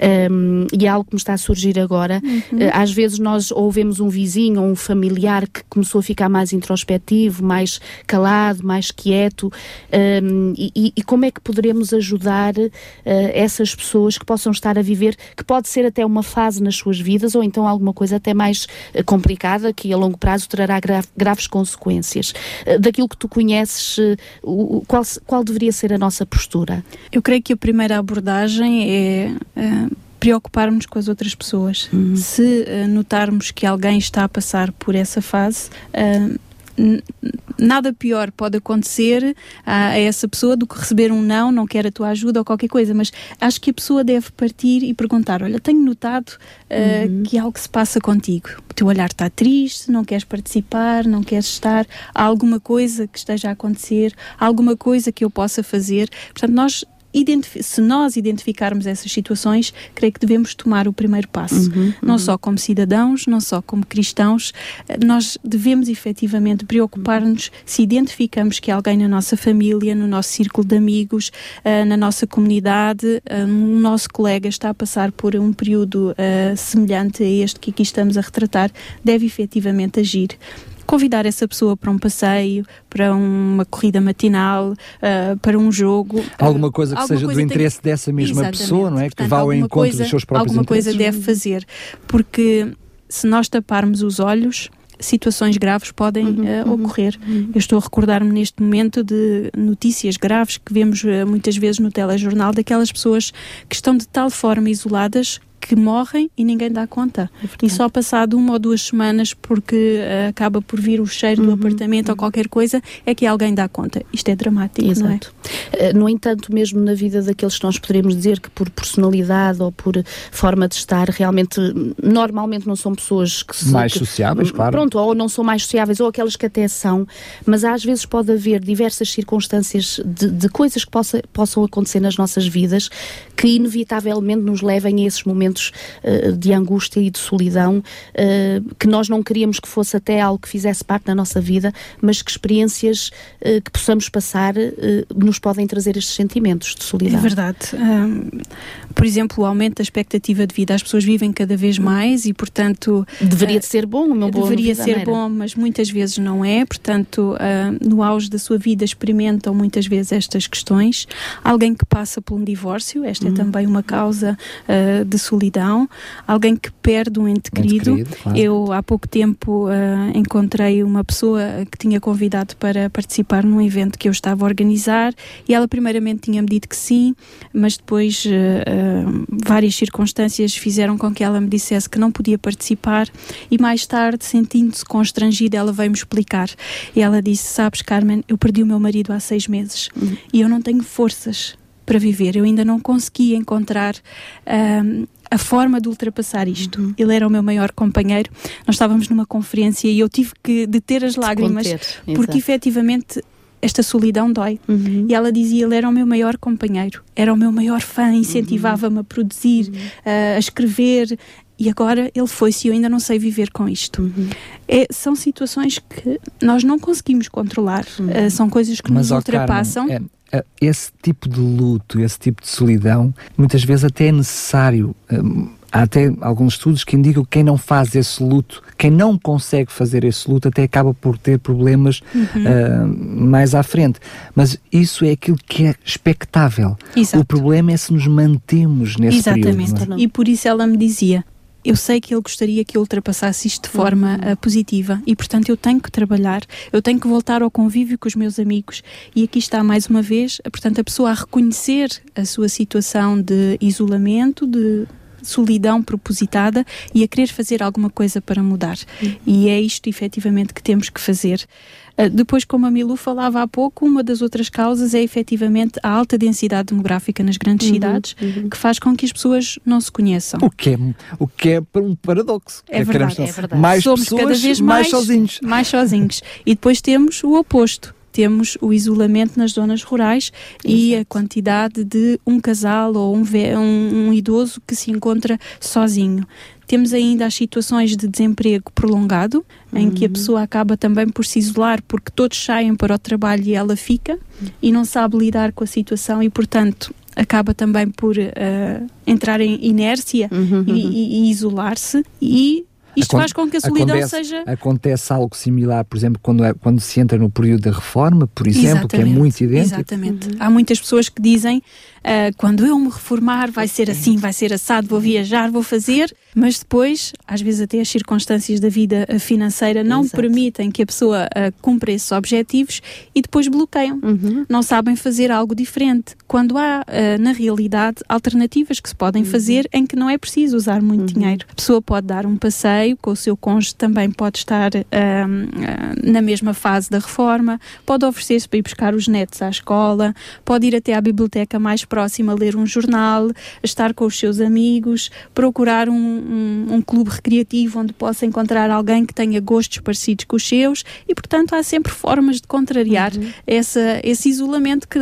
Um, e é algo que me está a surgir agora. Uhum. Uh, às vezes nós ouvemos um vizinho ou um familiar que começou a ficar mais introspectivo, mais calado, mais quieto, um, e, e como é que poderemos ajudar uh, essas pessoas que possam estar a viver, que pode ser até uma fase nas suas vidas ou então alguma coisa até mais uh, complicada, que a longo prazo trará gra- graves consequências. Uh, daquilo que tu conheces, uh, qual, qual deveria ser a nossa postura? Eu creio que a primeira abordagem é uh, preocuparmos com as outras pessoas. Uhum. Se uh, notarmos que alguém está a passar por essa fase, uh, n- nada pior pode acontecer a, a essa pessoa do que receber um não, não quer a tua ajuda ou qualquer coisa, mas acho que a pessoa deve partir e perguntar: olha, tenho notado uh, uhum. que algo se passa contigo. O teu olhar está triste, não queres participar, não queres estar, há alguma coisa que esteja a acontecer, há alguma coisa que eu possa fazer. Portanto, nós Identif- se nós identificarmos essas situações, creio que devemos tomar o primeiro passo, uhum, não uhum. só como cidadãos, não só como cristãos. Nós devemos efetivamente preocupar-nos se identificamos que alguém na nossa família, no nosso círculo de amigos, uh, na nossa comunidade, uh, um nosso colega está a passar por um período uh, semelhante a este que aqui estamos a retratar, deve efetivamente agir. Convidar essa pessoa para um passeio, para uma corrida matinal, uh, para um jogo. Alguma coisa que seja do interesse tem... dessa mesma Exatamente. pessoa, não é? Portanto, que vá ao encontro coisa, dos seus próprios alguma interesses. Alguma coisa deve fazer, porque se nós taparmos os olhos, situações graves podem uhum, uh, ocorrer. Uhum. Eu estou a recordar-me neste momento de notícias graves que vemos uh, muitas vezes no telejornal, daquelas pessoas que estão de tal forma isoladas que morrem e ninguém dá conta. É e só passado uma ou duas semanas, porque uh, acaba por vir o cheiro uhum, do apartamento uhum. ou qualquer coisa, é que alguém dá conta. Isto é dramático, Exato. Não é? Uh, no entanto, mesmo na vida daqueles que nós poderíamos dizer que por personalidade ou por forma de estar, realmente, normalmente não são pessoas que... Se, mais que, sociáveis, claro. Pronto, ou não são mais sociáveis, ou aquelas que até são, mas às vezes pode haver diversas circunstâncias de, de coisas que possa, possam acontecer nas nossas vidas que inevitavelmente nos levem a esses momentos de angústia e de solidão, que nós não queríamos que fosse até algo que fizesse parte da nossa vida, mas que experiências que possamos passar nos podem trazer estes sentimentos de solidão. É verdade. Um, por exemplo, o aumento da expectativa de vida. As pessoas vivem cada vez mais e, portanto... Deveria uh, de ser bom, uma boa Deveria ser maneira. bom, mas muitas vezes não é. Portanto, uh, no auge da sua vida experimentam muitas vezes estas questões. Alguém que passa por um divórcio, esta uhum. é também uma causa uh, de solidão. Alguém que perde um ente querido. Ente querido claro. Eu, há pouco tempo, uh, encontrei uma pessoa que tinha convidado para participar num evento que eu estava a organizar e ela primeiramente tinha-me dito que sim, mas depois uh, uh, várias circunstâncias fizeram com que ela me dissesse que não podia participar e mais tarde, sentindo-se constrangida, ela veio-me explicar. E ela disse: sabes, Carmen, eu perdi o meu marido há seis meses uhum. e eu não tenho forças para viver, eu ainda não consegui encontrar um, a forma de ultrapassar isto. Uhum. Ele era o meu maior companheiro, nós estávamos numa conferência e eu tive que deter as lágrimas, Desconter, porque exato. efetivamente esta solidão dói. Uhum. E ela dizia: ele era o meu maior companheiro, era o meu maior fã, incentivava-me a produzir, uhum. uh, a escrever, e agora ele foi-se e eu ainda não sei viver com isto. Uhum. É, são situações que nós não conseguimos controlar, uhum. uh, são coisas que Mas, nos ultrapassam. Carmen, é... esse tipo de luto, esse tipo de solidão, muitas vezes até é necessário. Um, há até alguns estudos que indicam que quem não faz esse luto, quem não consegue fazer esse luto, até acaba por ter problemas uhum. uh, mais à frente. Mas isso é aquilo que é expectável. Exato. O problema é se nos mantemos nesse Exatamente. período. Não é? E por isso ela me dizia: eu sei que ele gostaria que eu ultrapassasse isto de forma uh, positiva e, portanto, eu tenho que trabalhar, eu tenho que voltar ao convívio com os meus amigos. E aqui está, mais uma vez, portanto, a pessoa a reconhecer a sua situação de isolamento, de solidão propositada e a querer fazer alguma coisa para mudar. Uhum. E é isto, efetivamente, que temos que fazer. Uh, depois, como a Milu falava há pouco, uma das outras causas é efetivamente a alta densidade demográfica nas grandes uhum, cidades, uhum. que faz com que as pessoas não se conheçam. O que é, o que é um paradoxo. É, é verdade, é verdade. Mais Somos pessoas, cada vez mais, mais sozinhos. Mais sozinhos. E depois temos o oposto. Temos o isolamento nas zonas rurais. Exato. E a quantidade de um casal ou um, um, um idoso que se encontra sozinho. Temos ainda as situações de desemprego prolongado, uhum. em que a pessoa acaba também por se isolar porque todos saem para o trabalho e ela fica uhum. e não sabe lidar com a situação e, portanto, acaba também por uh, entrar em inércia uhum. e, e, e isolar-se e isto Aconte- faz com que a solidão acontece, seja... Acontece algo similar, por exemplo, quando, é, quando se entra no período da reforma, por exemplo, exatamente, que é muito idêntico. Exatamente. Uhum. Há muitas pessoas que dizem, uh, quando eu me reformar vai ser assim, vai ser assado, vou viajar, vou fazer, mas depois, às vezes até as circunstâncias da vida financeira não Exato. permitem que a pessoa uh, cumpra esses objetivos e depois bloqueiam. Uhum. Não sabem fazer algo diferente. Quando há, uh, na realidade, alternativas que se podem uhum. fazer em que não é preciso usar muito uhum. dinheiro. A pessoa pode dar um passeio com o seu cônjuge, também pode estar um, uh, na mesma fase da reforma, pode oferecer-se para ir buscar os netos à escola, pode ir até à biblioteca mais próxima ler um jornal, estar com os seus amigos, procurar um, um, um clube recreativo onde possa encontrar alguém que tenha gostos parecidos com os seus e, portanto, há sempre formas de contrariar uhum. essa, esse isolamento que,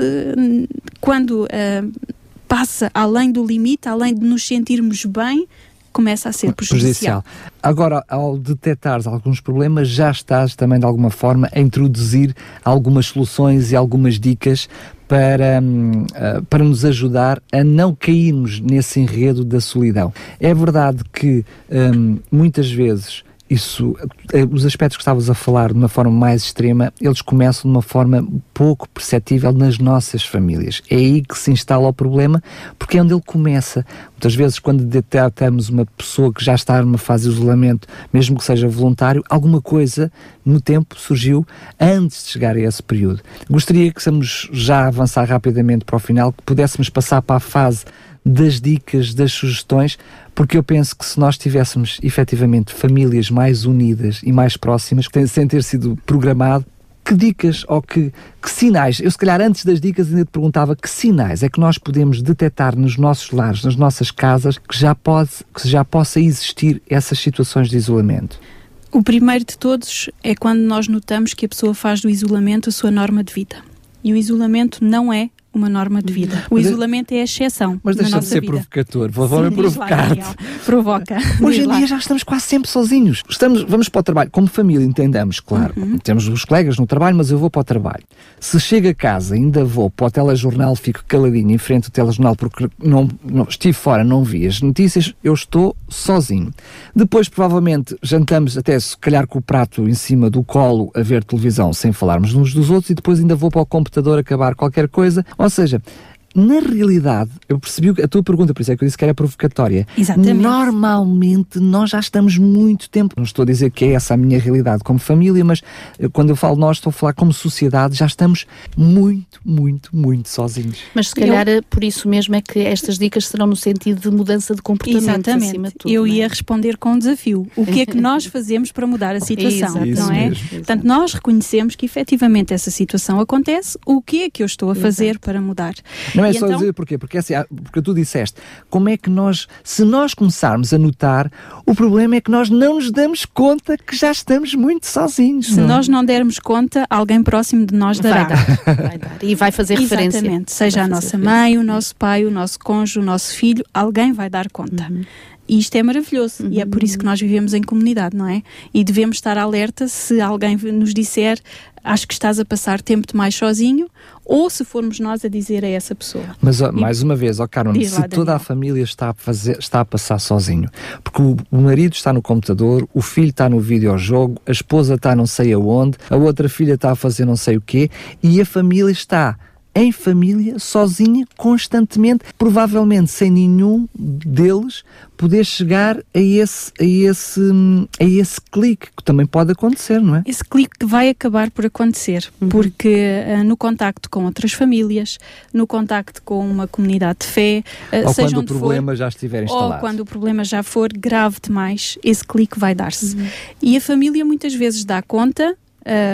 quando uh, passa além do limite, além de nos sentirmos bem, começa a ser prejudicial. prejudicial. Agora, ao detectares alguns problemas, já estás também de alguma forma a introduzir algumas soluções e algumas dicas para, uh, para nos ajudar a não cairmos nesse enredo da solidão. É verdade que um, muitas vezes isso, os aspectos que estavas a falar de uma forma mais extrema, eles começam de uma forma pouco perceptível nas nossas famílias. É aí que se instala o problema, porque é onde ele começa. Muitas vezes, quando detectamos uma pessoa que já está numa fase de isolamento, mesmo que seja voluntário, alguma coisa no tempo surgiu antes de chegar a esse período. Gostaria que estamos já a avançar rapidamente para o final, que pudéssemos passar para a fase das dicas, das sugestões, porque eu penso que se nós tivéssemos efetivamente famílias mais unidas e mais próximas, sem ter sido programado, que dicas ou que, que sinais, eu se calhar antes das dicas ainda te perguntava que sinais é que nós podemos detectar nos nossos lares, nas nossas casas, que já, pode, que já possa existir essas situações de isolamento? O primeiro de todos é quando nós notamos que a pessoa faz do isolamento a sua norma de vida. E o isolamento não é uma norma de vida. O mas isolamento é a exceção. Mas deixa de ser vida. Provocador. Vou-me provocar-te. Provoca. Hoje em dia já estamos quase sempre sozinhos. Estamos, vamos para o trabalho. Como família, entendamos, claro. Uhum. Temos os colegas no trabalho, mas eu vou para o trabalho. Se chego a casa, ainda vou para o telejornal, fico caladinho em frente ao telejornal porque não, não, estive fora, não vi as notícias, eu estou sozinho. Depois, provavelmente, jantamos até se calhar com o prato em cima do colo a ver televisão, sem falarmos uns dos outros, e depois ainda vou para o computador acabar qualquer coisa. Ou seja, na realidade, eu percebi a tua pergunta, por isso é que eu disse que era provocatória. Exatamente. Normalmente nós já estamos muito tempo, não estou a dizer que é essa a minha realidade como família, mas quando eu falo nós, estou a falar como sociedade, já estamos muito, muito, muito sozinhos. Mas se calhar eu... por isso mesmo é que estas dicas serão no sentido de mudança de comportamento. Exatamente. Acima de tudo. Eu não é? ia responder com um desafio. O que é que nós fazemos para mudar a situação, Exato. não é? Mesmo. Portanto, nós reconhecemos que efetivamente essa situação acontece, o que é que eu estou a fazer Exato. Para mudar? Não é e só então... dizer porquê, porque, assim, porque tu disseste, como é que nós, se nós começarmos a notar, o problema é que nós não nos damos conta que já estamos muito sozinhos. Se não? nós não dermos conta, alguém próximo de nós dará. Vai dar, vai dar. E vai fazer referência. Exatamente, seja a nossa mãe, o nosso pai, o nosso cônjuge, o nosso filho, alguém vai dar conta. Uhum. E isto é maravilhoso, uhum. e é por isso que nós vivemos em comunidade, não é? E devemos estar alerta se alguém nos disser, acho que estás a passar tempo demais sozinho, ou se formos nós a dizer a essa pessoa. Mas, ó, mais uma vez, ó Carmen, se lá, toda a família está a, fazer, está a passar sozinho, porque o, o marido está no computador, o filho está no videojogo, a esposa está não sei aonde, a outra filha está a fazer não sei o quê, e a família está em família, sozinha, constantemente, provavelmente sem nenhum deles poder chegar a esse, a esse, a esse clique, que também pode acontecer, não é? Esse clique vai acabar por acontecer, uhum. porque uh, no contacto com outras famílias, no contacto com uma comunidade de fé, uh, ou seja quando onde o problema for, já estiver instalado. ou quando o problema já for grave demais, esse clique vai dar-se. Uhum. E a família muitas vezes dá conta, uh,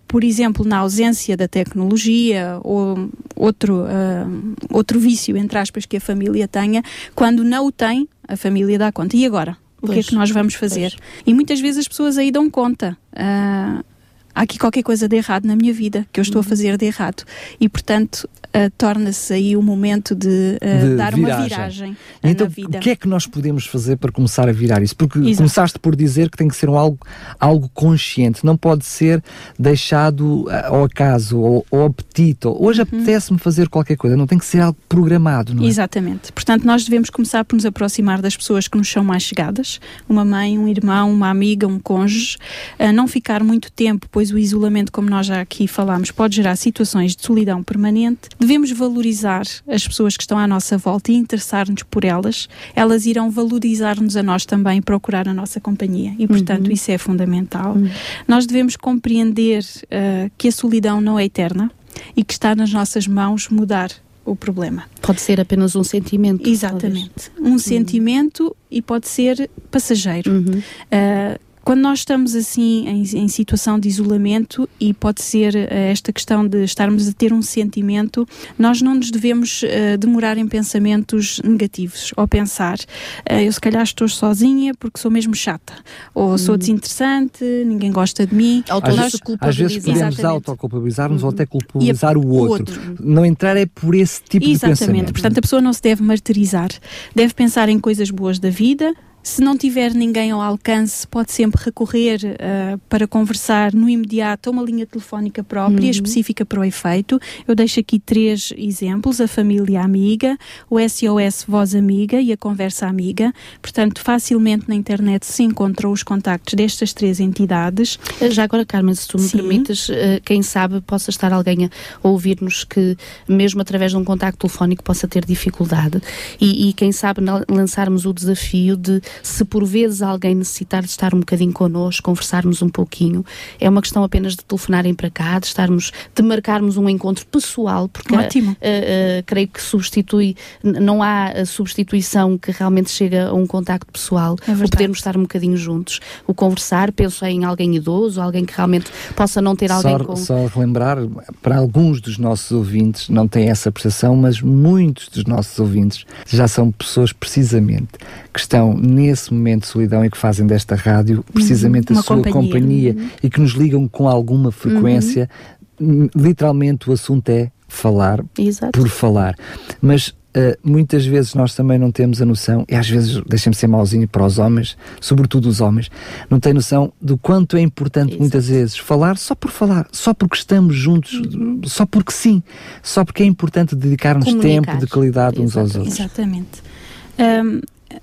por exemplo, na ausência da tecnologia ou outro, uh, outro vício, entre aspas, que a família tenha, quando não o tem, a família dá conta. E agora? O pois, que é que nós vamos fazer? Pois. E muitas vezes as pessoas aí dão conta. Uh, há aqui qualquer coisa de errado na minha vida, que eu estou uhum. a fazer de errado. E, portanto, uh, torna-se aí o momento de, uh, de dar viragem. uma viragem então, na vida. O que é que nós podemos fazer para começar a virar isso? Porque Exato. começaste por dizer que tem que ser um algo, algo consciente, não pode ser deixado uh, ao acaso, ou ao apetite. Ou, hoje uhum. apetece-me fazer qualquer coisa, não tem que ser algo programado, não é? Exatamente. Portanto, nós devemos começar por nos aproximar das pessoas que nos são mais chegadas, uma mãe, um irmão, uma amiga, um cônjuge, uh, não ficar muito tempo, pois o isolamento, como nós já aqui falámos, pode gerar situações de solidão permanente. Devemos valorizar as pessoas que estão à nossa volta e interessar-nos por elas. Elas irão valorizar-nos a nós também e procurar a nossa companhia. E, portanto, uhum. isso é fundamental. Uhum. Nós devemos compreender uh, que a solidão não é eterna e que está nas nossas mãos mudar o problema. Pode ser apenas um sentimento. Exatamente. Talvez. Um uhum. sentimento e pode ser passageiro. Uhum. Uh, Quando nós estamos assim em, em situação de isolamento, e pode ser uh, esta questão de estarmos a ter um sentimento, nós não nos devemos uh, demorar em pensamentos negativos, ou pensar, uh, eu se calhar estou sozinha porque sou mesmo chata, ou hum. sou desinteressante, ninguém gosta de mim. Às, vezes, às vezes podemos autoculpabilizar-nos uhum. ou até culpabilizar a, o outro. outro. Não entrar é por esse tipo Exatamente. de pensamento. Exatamente. Portanto, a pessoa não se deve martirizar. Deve pensar em coisas boas da vida. Se não tiver ninguém ao alcance, pode sempre recorrer uh, para conversar no imediato a uma linha telefónica própria, uhum. específica para o efeito. Eu deixo aqui três exemplos: a família amiga, o S O S Voz Amiga e a Conversa Amiga. Portanto, facilmente na internet se encontram os contactos destas três entidades. Já agora, Carmen, se tu me Sim. permites, uh, quem sabe possa estar alguém a ouvir-nos que, mesmo através de um contacto telefónico, possa ter dificuldade. E, e quem sabe lançarmos o desafio de, se por vezes alguém necessitar de estar um bocadinho connosco, conversarmos um pouquinho, é uma questão apenas de telefonarem para cá, de estarmos, de marcarmos um encontro pessoal, porque Ótimo. Uh, uh, creio que substitui, não há a substituição que realmente chega a um contacto pessoal, é o podermos estar um bocadinho juntos, o conversar, penso em alguém idoso, alguém que realmente possa não ter alguém só, com... Só relembrar, para alguns dos nossos ouvintes não têm essa percepção, mas muitos dos nossos ouvintes já são pessoas precisamente que estão nesse momento de solidão e que fazem desta rádio precisamente uhum. a sua companhia, companhia uhum. e que nos ligam com alguma frequência. Uhum. Literalmente o assunto é falar Exato. por falar. Mas Uh, muitas vezes nós também não temos a noção, e às vezes, deixem-me ser mauzinho para os homens, sobretudo os homens, não têm noção do quanto é importante Exato. muitas vezes falar só por falar, só porque estamos juntos, uhum. só porque sim, só porque é importante dedicar-nos tempo de qualidade uns aos outros. Exatamente. Um,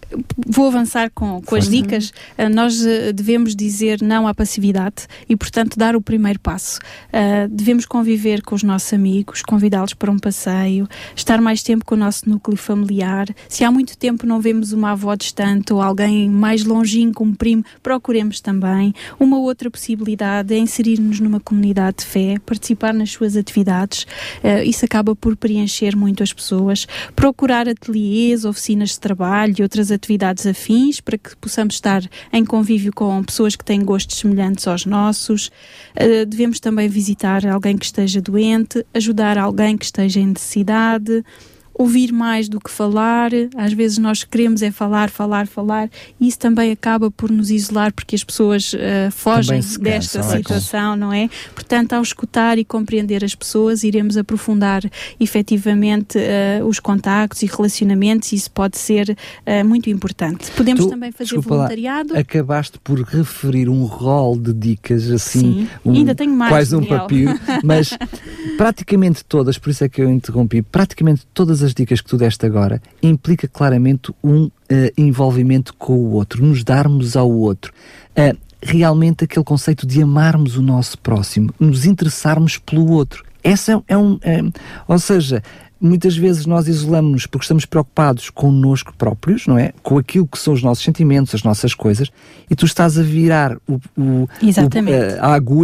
Vou avançar com, com as dicas. Uh, nós uh, devemos dizer não à passividade e, portanto, dar o primeiro passo. Uh, devemos conviver com os nossos amigos, convidá-los para um passeio, estar mais tempo com o nosso núcleo familiar. Se há muito tempo não vemos uma avó distante ou alguém mais longínquo, um primo, procuremos também. Uma outra possibilidade é inserir-nos numa comunidade de fé, participar nas suas atividades. Uh, isso acaba por preencher muito as pessoas. Procurar ateliês, oficinas de trabalho e outras atividades afins para que possamos estar em convívio com pessoas que têm gostos semelhantes aos nossos. Uh, devemos também visitar alguém que esteja doente, ajudar alguém que esteja em necessidade, ouvir mais do que falar. Às vezes nós queremos é falar, falar, falar, e isso também acaba por nos isolar, porque as pessoas uh, fogem desta cansam, situação, é não é? Portanto, ao escutar e compreender as pessoas, iremos aprofundar efetivamente uh, os contactos e relacionamentos, e isso pode ser uh, muito importante. Podemos tu, também fazer voluntariado. Lá, acabaste por referir um rol de dicas assim, Sim, um, ainda tenho mais, quase um Daniel. papiro, mas praticamente todas, por isso é que eu interrompi, praticamente todas as dicas que tu deste agora implica claramente um uh, envolvimento com o outro, nos darmos ao outro. Uh, realmente aquele conceito de amarmos o nosso próximo, nos interessarmos pelo outro. Essa é, é um... É, ou seja, muitas vezes nós isolamos-nos porque estamos preocupados connosco próprios, não é? Com aquilo que são os nossos sentimentos, as nossas coisas, e tu estás a virar o, o, o, a, a agulha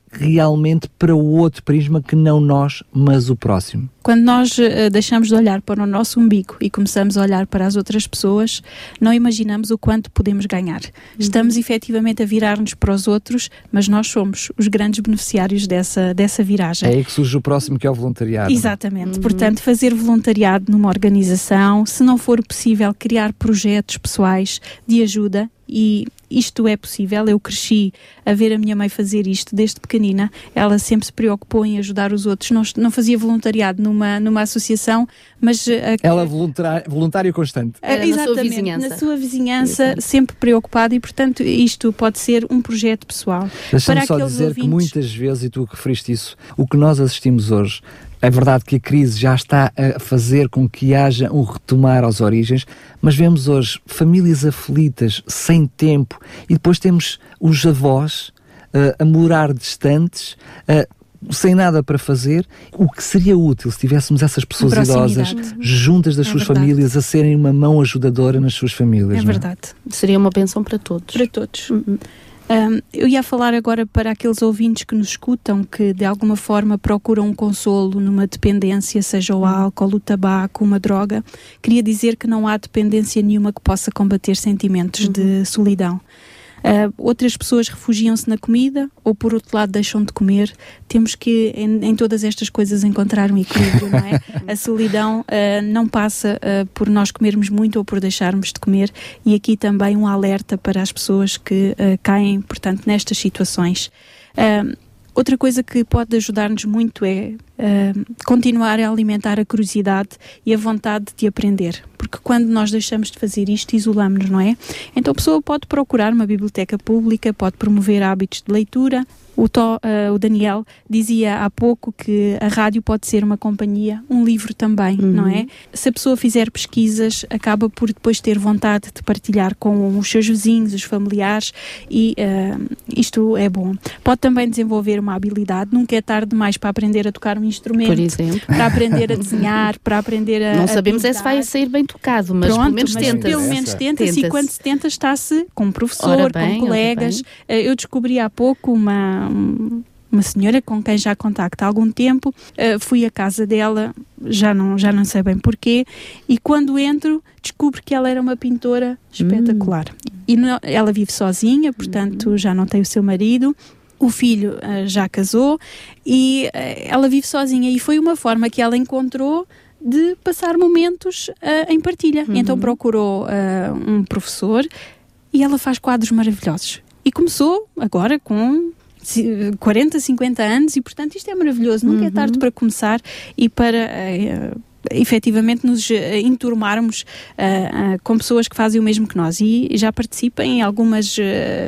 realmente para o outro prisma que não nós, mas o próximo. Quando nós uh, deixamos de olhar para o nosso umbigo e começamos a olhar para as outras pessoas, não imaginamos o quanto podemos ganhar. Uhum. Estamos efetivamente a virar-nos para os outros, mas nós somos os grandes beneficiários dessa, dessa viragem. É aí que surge o próximo, que é o voluntariado. Exatamente. Uhum. Portanto, fazer voluntariado numa organização, se não for possível, criar projetos pessoais de ajuda. E isto é possível. Eu cresci a ver a minha mãe fazer isto desde pequenina. Ela sempre se preocupou em ajudar os outros. Não, não fazia voluntariado numa, numa associação, mas... A, ela voluntária, voluntária constante. A, exatamente, na sua vizinhança, na sua vizinhança sempre preocupada, e portanto isto pode ser um projeto pessoal. Deixa-me só dizer ouvintes... que muitas vezes, e tu referiste isso, o que nós assistimos hoje, é verdade que a crise já está a fazer com que haja um retomar às origens, mas vemos hoje famílias aflitas, sem tempo, e depois temos os avós uh, a morar distantes, uh, sem nada para fazer. O que seria útil se tivéssemos essas pessoas idosas juntas das é suas verdade. famílias, a serem uma mão ajudadora nas suas famílias. É não? verdade. Seria uma bênção para todos. Para todos. Uhum. Um, eu ia falar agora para aqueles ouvintes que nos escutam, que de alguma forma procuram um consolo numa dependência, seja o álcool, o tabaco, uma droga. Queria dizer que não há dependência nenhuma que possa combater sentimentos uhum. de solidão. Uh, outras pessoas refugiam-se na comida, ou por outro lado deixam de comer. Temos que em, em todas estas coisas encontrar um equilíbrio, não é? A solidão uh, não passa uh, por nós comermos muito ou por deixarmos de comer, e aqui também um alerta para as pessoas que uh, caem, portanto, nestas situações. Uh, Outra coisa que pode ajudar-nos muito é uh, continuar a alimentar a curiosidade e a vontade de aprender, porque quando nós deixamos de fazer isto, isolamos-nos, não é? Então a pessoa pode procurar uma biblioteca pública, pode promover hábitos de leitura. O, to, uh, o Daniel dizia há pouco que a rádio pode ser uma companhia, um livro também, uhum. não é? Se a pessoa fizer pesquisas, acaba por depois ter vontade de partilhar com os seus vizinhos, os familiares, e uh, isto é bom. Pode também desenvolver uma habilidade, nunca é tarde demais para aprender a tocar um instrumento, por exemplo, para aprender a desenhar, para aprender a... Não a sabemos pintar. é se vai sair bem tocado, mas Pronto, pelo menos mas tenta-se. Pelo menos tenta-se, tenta-se. E quando se tenta está-se com um professor, bem, com colegas. Eu descobri há pouco uma... uma senhora com quem já contacto há algum tempo, uh, fui à casa dela, já não, já não sei bem porquê, e quando entro descubro que ela era uma pintora espetacular. Hum. E no, ela vive sozinha, portanto hum. já não tem o seu marido, o filho uh, já casou, e uh, ela vive sozinha, e foi uma forma que ela encontrou de passar momentos uh, em partilha. Uhum. Então procurou uh, um professor, e ela faz quadros maravilhosos. E começou agora com quarenta, cinquenta anos, e portanto isto é maravilhoso. Nunca uhum. é tarde para começar e para uh, efetivamente nos uh, enturmarmos uh, uh, com pessoas que fazem o mesmo que nós, e já participem em algumas uh,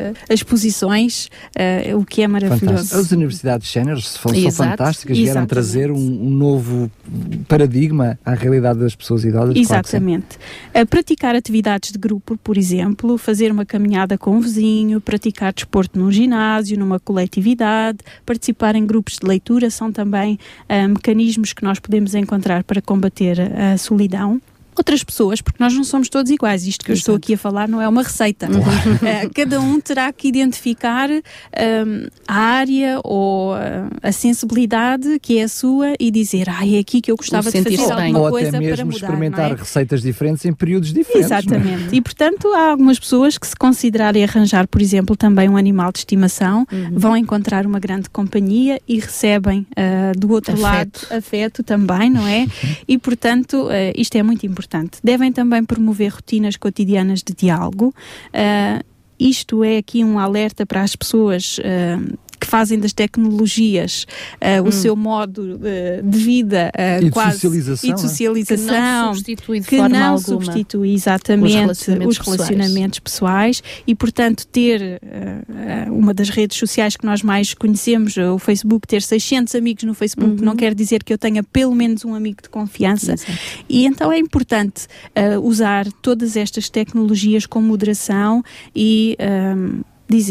exposições, uh, o que é maravilhoso. Fantástico. As universidades séniores são, são fantásticas, vieram trazer um, um novo paradigma à realidade das pessoas idosas. Exatamente. Claro, uh, praticar atividades de grupo, por exemplo, fazer uma caminhada com um vizinho, praticar desporto num ginásio, numa coletividade, participar em grupos de leitura, são também uh, mecanismos que nós podemos encontrar para combater a solidão. Outras pessoas, porque nós não somos todos iguais, isto que eu Exato. estou aqui a falar não é uma receita. Uhum. Uh, cada um terá que identificar um, a área ou uh, a sensibilidade que é a sua e dizer, ah, é aqui que eu gostava de fazer alguma ou coisa até mesmo para mudar, experimentar não é? receitas diferentes em períodos diferentes. Exatamente. E portanto há algumas pessoas que, se considerarem arranjar, por exemplo, também um animal de estimação, uhum. vão encontrar uma grande companhia e recebem uh, do outro afeto. lado afeto também, não é? E portanto uh, isto é muito importante. Devem também promover rotinas cotidianas de diálogo. Uh, isto é aqui um alerta para as pessoas uh, que fazem das tecnologias uh, hum. o seu modo uh, de vida uh, e quase de socialização, e de socialização que não substitui de que forma não alguma substitui exatamente os relacionamentos, os relacionamentos pessoais. pessoais e portanto ter uh, uma das redes sociais que nós mais conhecemos, o Facebook, ter seiscentos amigos no Facebook uhum. não quer dizer que eu tenha pelo menos um amigo de confiança. Exato. E então é importante uh, usar todas estas tecnologias com moderação e uh, dizer,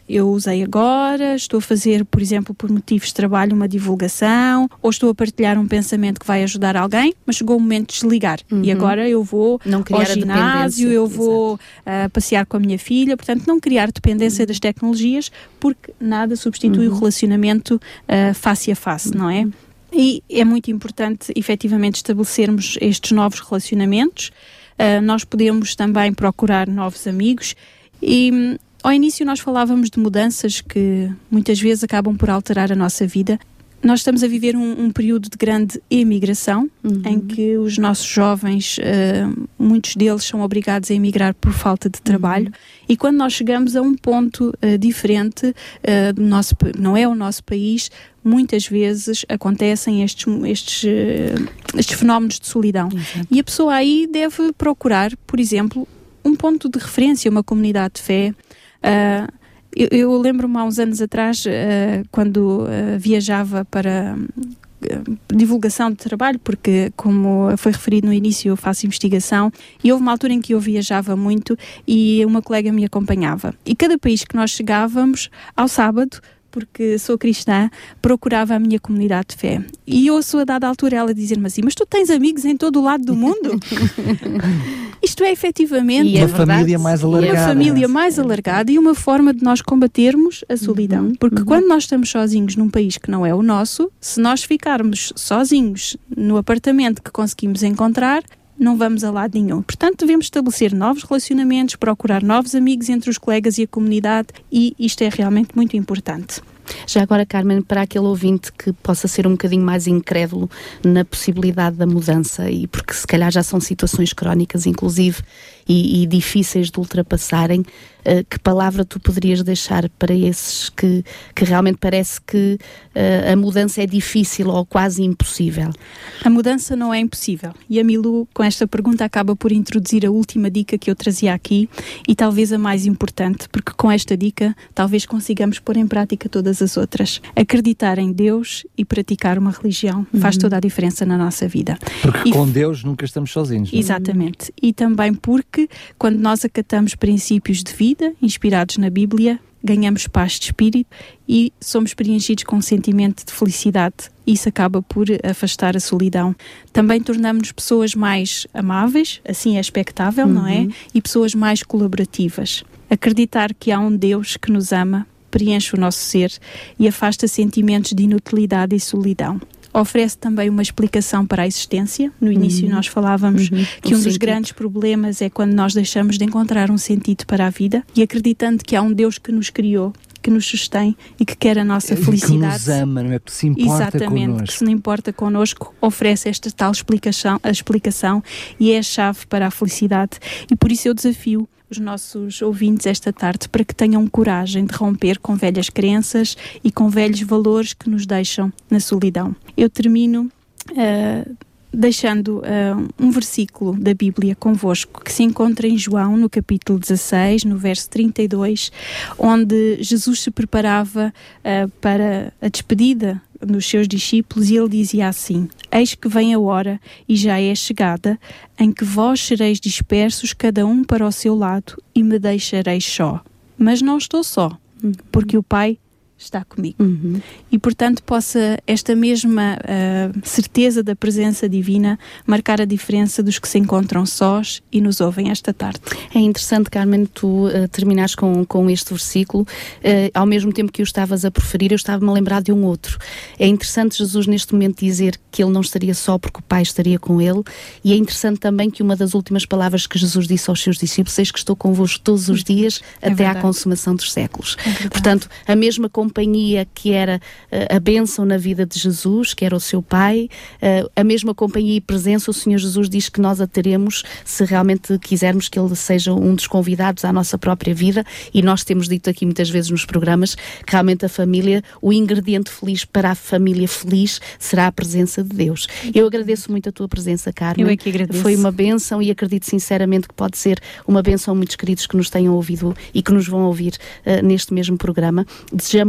eu usei agora, estou a fazer, por exemplo, por motivos de trabalho, uma divulgação, ou estou a partilhar um pensamento que vai ajudar alguém, mas chegou o momento de desligar. Uhum. E agora eu vou ao ginásio, eu vou uh, passear com a minha filha, portanto, não criar dependência uhum. das tecnologias, porque nada substitui uhum. o relacionamento uh, face a face, uhum. não é? E é muito importante, efetivamente, estabelecermos estes novos relacionamentos. Uh, nós podemos também procurar novos amigos e ao início nós falávamos de mudanças que muitas vezes acabam por alterar a nossa vida. Nós estamos a viver um, um período de grande emigração, uhum. em que os nossos jovens, uh, muitos deles são obrigados a emigrar por falta de trabalho, uhum. e quando nós chegamos a um ponto uh, diferente, uh, do nosso, não é o nosso país, muitas vezes acontecem estes, estes, uh, estes fenómenos de solidão. Uhum. E a pessoa aí deve procurar, por exemplo, um ponto de referência, uma comunidade de fé. Uh, eu, eu lembro-me há uns anos atrás, uh, quando uh, viajava para uh, divulgação de trabalho, porque, como foi referido no início, eu faço investigação, e houve uma altura em que eu viajava muito e uma colega me acompanhava. E cada país que nós chegávamos, ao sábado, porque sou cristã, procurava a minha comunidade de fé. E ouço a dada altura ela dizer-me assim, mas tu tens amigos em todo o lado do mundo? Isto é efetivamente e uma é família mais alargada. Uma família mais alargada e uma forma de nós combatermos a solidão. Uhum, porque uhum. quando nós estamos sozinhos num país que não é o nosso, se nós ficarmos sozinhos no apartamento que conseguimos encontrar, não vamos a lado nenhum. Portanto, devemos estabelecer novos relacionamentos, procurar novos amigos entre os colegas e a comunidade, e isto é realmente muito importante. Já agora, Carmen, para aquele ouvinte que possa ser um bocadinho mais incrédulo na possibilidade da mudança, e porque se calhar já são situações crónicas, inclusive, e, e difíceis de ultrapassarem, uh, que palavra tu poderias deixar para esses que, que realmente parece que uh, a mudança é difícil ou quase impossível? A mudança não é impossível. E a Milu, com esta pergunta, acaba por introduzir a última dica que eu trazia aqui, e talvez a mais importante, porque com esta dica talvez consigamos pôr em prática todas as outras. Acreditar em Deus e praticar uma religião uhum. faz toda a diferença na nossa vida. Porque e com Deus nunca estamos sozinhos. Não? Exatamente. E também porque quando nós acatamos princípios de vida inspirados na Bíblia, ganhamos paz de espírito e somos preenchidos com um sentimento de felicidade. Isso acaba por afastar a solidão. Também tornamos-nos pessoas mais amáveis, assim é expectável, uhum. não é? E pessoas mais colaborativas. Acreditar que há um Deus que nos ama preenche o nosso ser e afasta sentimentos de inutilidade e solidão. Oferece também uma explicação para a existência. No início uhum. nós falávamos uhum. que um, um dos grandes problemas é quando nós deixamos de encontrar um sentido para a vida, e acreditando que há um Deus que nos criou, que nos sustém e que quer a nossa felicidade. Que nos ama, não é? Que se importa Exatamente, connosco. que se não importa connosco, oferece esta tal explicação, a explicação, e é a chave para a felicidade. E por isso eu desafio os nossos ouvintes esta tarde para que tenham coragem de romper com velhas crenças e com velhos valores que nos deixam na solidão. Eu termino uh, deixando uh, um versículo da Bíblia convosco, que se encontra em João, no capítulo dezasseis, no verso trinta e dois, onde Jesus se preparava uh, para a despedida dos seus discípulos, e ele dizia assim: eis que vem a hora, e já é chegada, em que vós sereis dispersos, cada um para o seu lado, e me deixareis só. Mas não estou só, porque o Pai está comigo. Uhum. E, portanto, possa esta mesma uh, certeza da presença divina marcar a diferença dos que se encontram sós e nos ouvem esta tarde. É interessante, Carmen, tu uh, terminares com, com este versículo. Uh, ao mesmo tempo que o estavas a proferir, eu estava-me a lembrar de um outro. É interessante Jesus neste momento dizer que ele não estaria só porque o Pai estaria com ele, e é interessante também que uma das últimas palavras que Jesus disse aos seus discípulos: eis que estou convosco todos os dias é até verdade. À consumação dos séculos. É Portanto, a mesma companhia que era uh, a bênção na vida de Jesus, que era o seu Pai, uh, a mesma companhia e presença, o Senhor Jesus diz que nós a teremos se realmente quisermos que Ele seja um dos convidados à nossa própria vida. E nós temos dito aqui muitas vezes nos programas que realmente a família, o ingrediente feliz para a família feliz será a presença de Deus. Eu agradeço muito a tua presença, Carmen. Eu é que agradeço. Foi uma bênção, e acredito sinceramente que pode ser uma bênção a muitos queridos que nos tenham ouvido e que nos vão ouvir uh, neste mesmo programa. Desejamos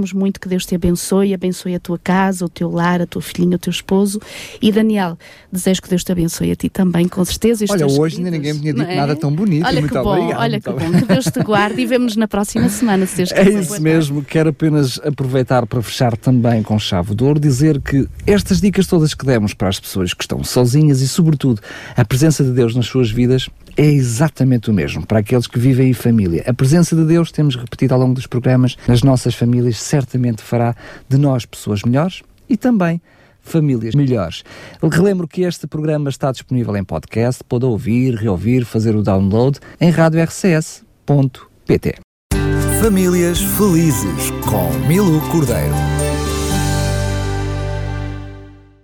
desejamos muito que Deus te abençoe, abençoe a tua casa, o teu lar, a tua filhinha, o teu esposo. E Daniel, desejo que Deus te abençoe a ti também, com certeza. E olha, hoje ainda ninguém me tinha dito é? nada tão bonito. Olha muito que bom, obrigado, olha que bom. Que Deus te guarde e vemo-nos na próxima semana, se Deus quiser. É isso mesmo. Quero apenas aproveitar para fechar também com chave de ouro, dizer que estas dicas todas que demos para as pessoas que estão sozinhas e, sobretudo, a presença de Deus nas suas vidas é exatamente o mesmo para aqueles que vivem em família. A presença de Deus, temos repetido ao longo dos programas, nas nossas famílias, certamente fará de nós pessoas melhores e também famílias melhores. Relembro que este programa está disponível em podcast, pode ouvir, reouvir, fazer o download em rádio r c s ponto p t. Famílias felizes com Milu Cordeiro.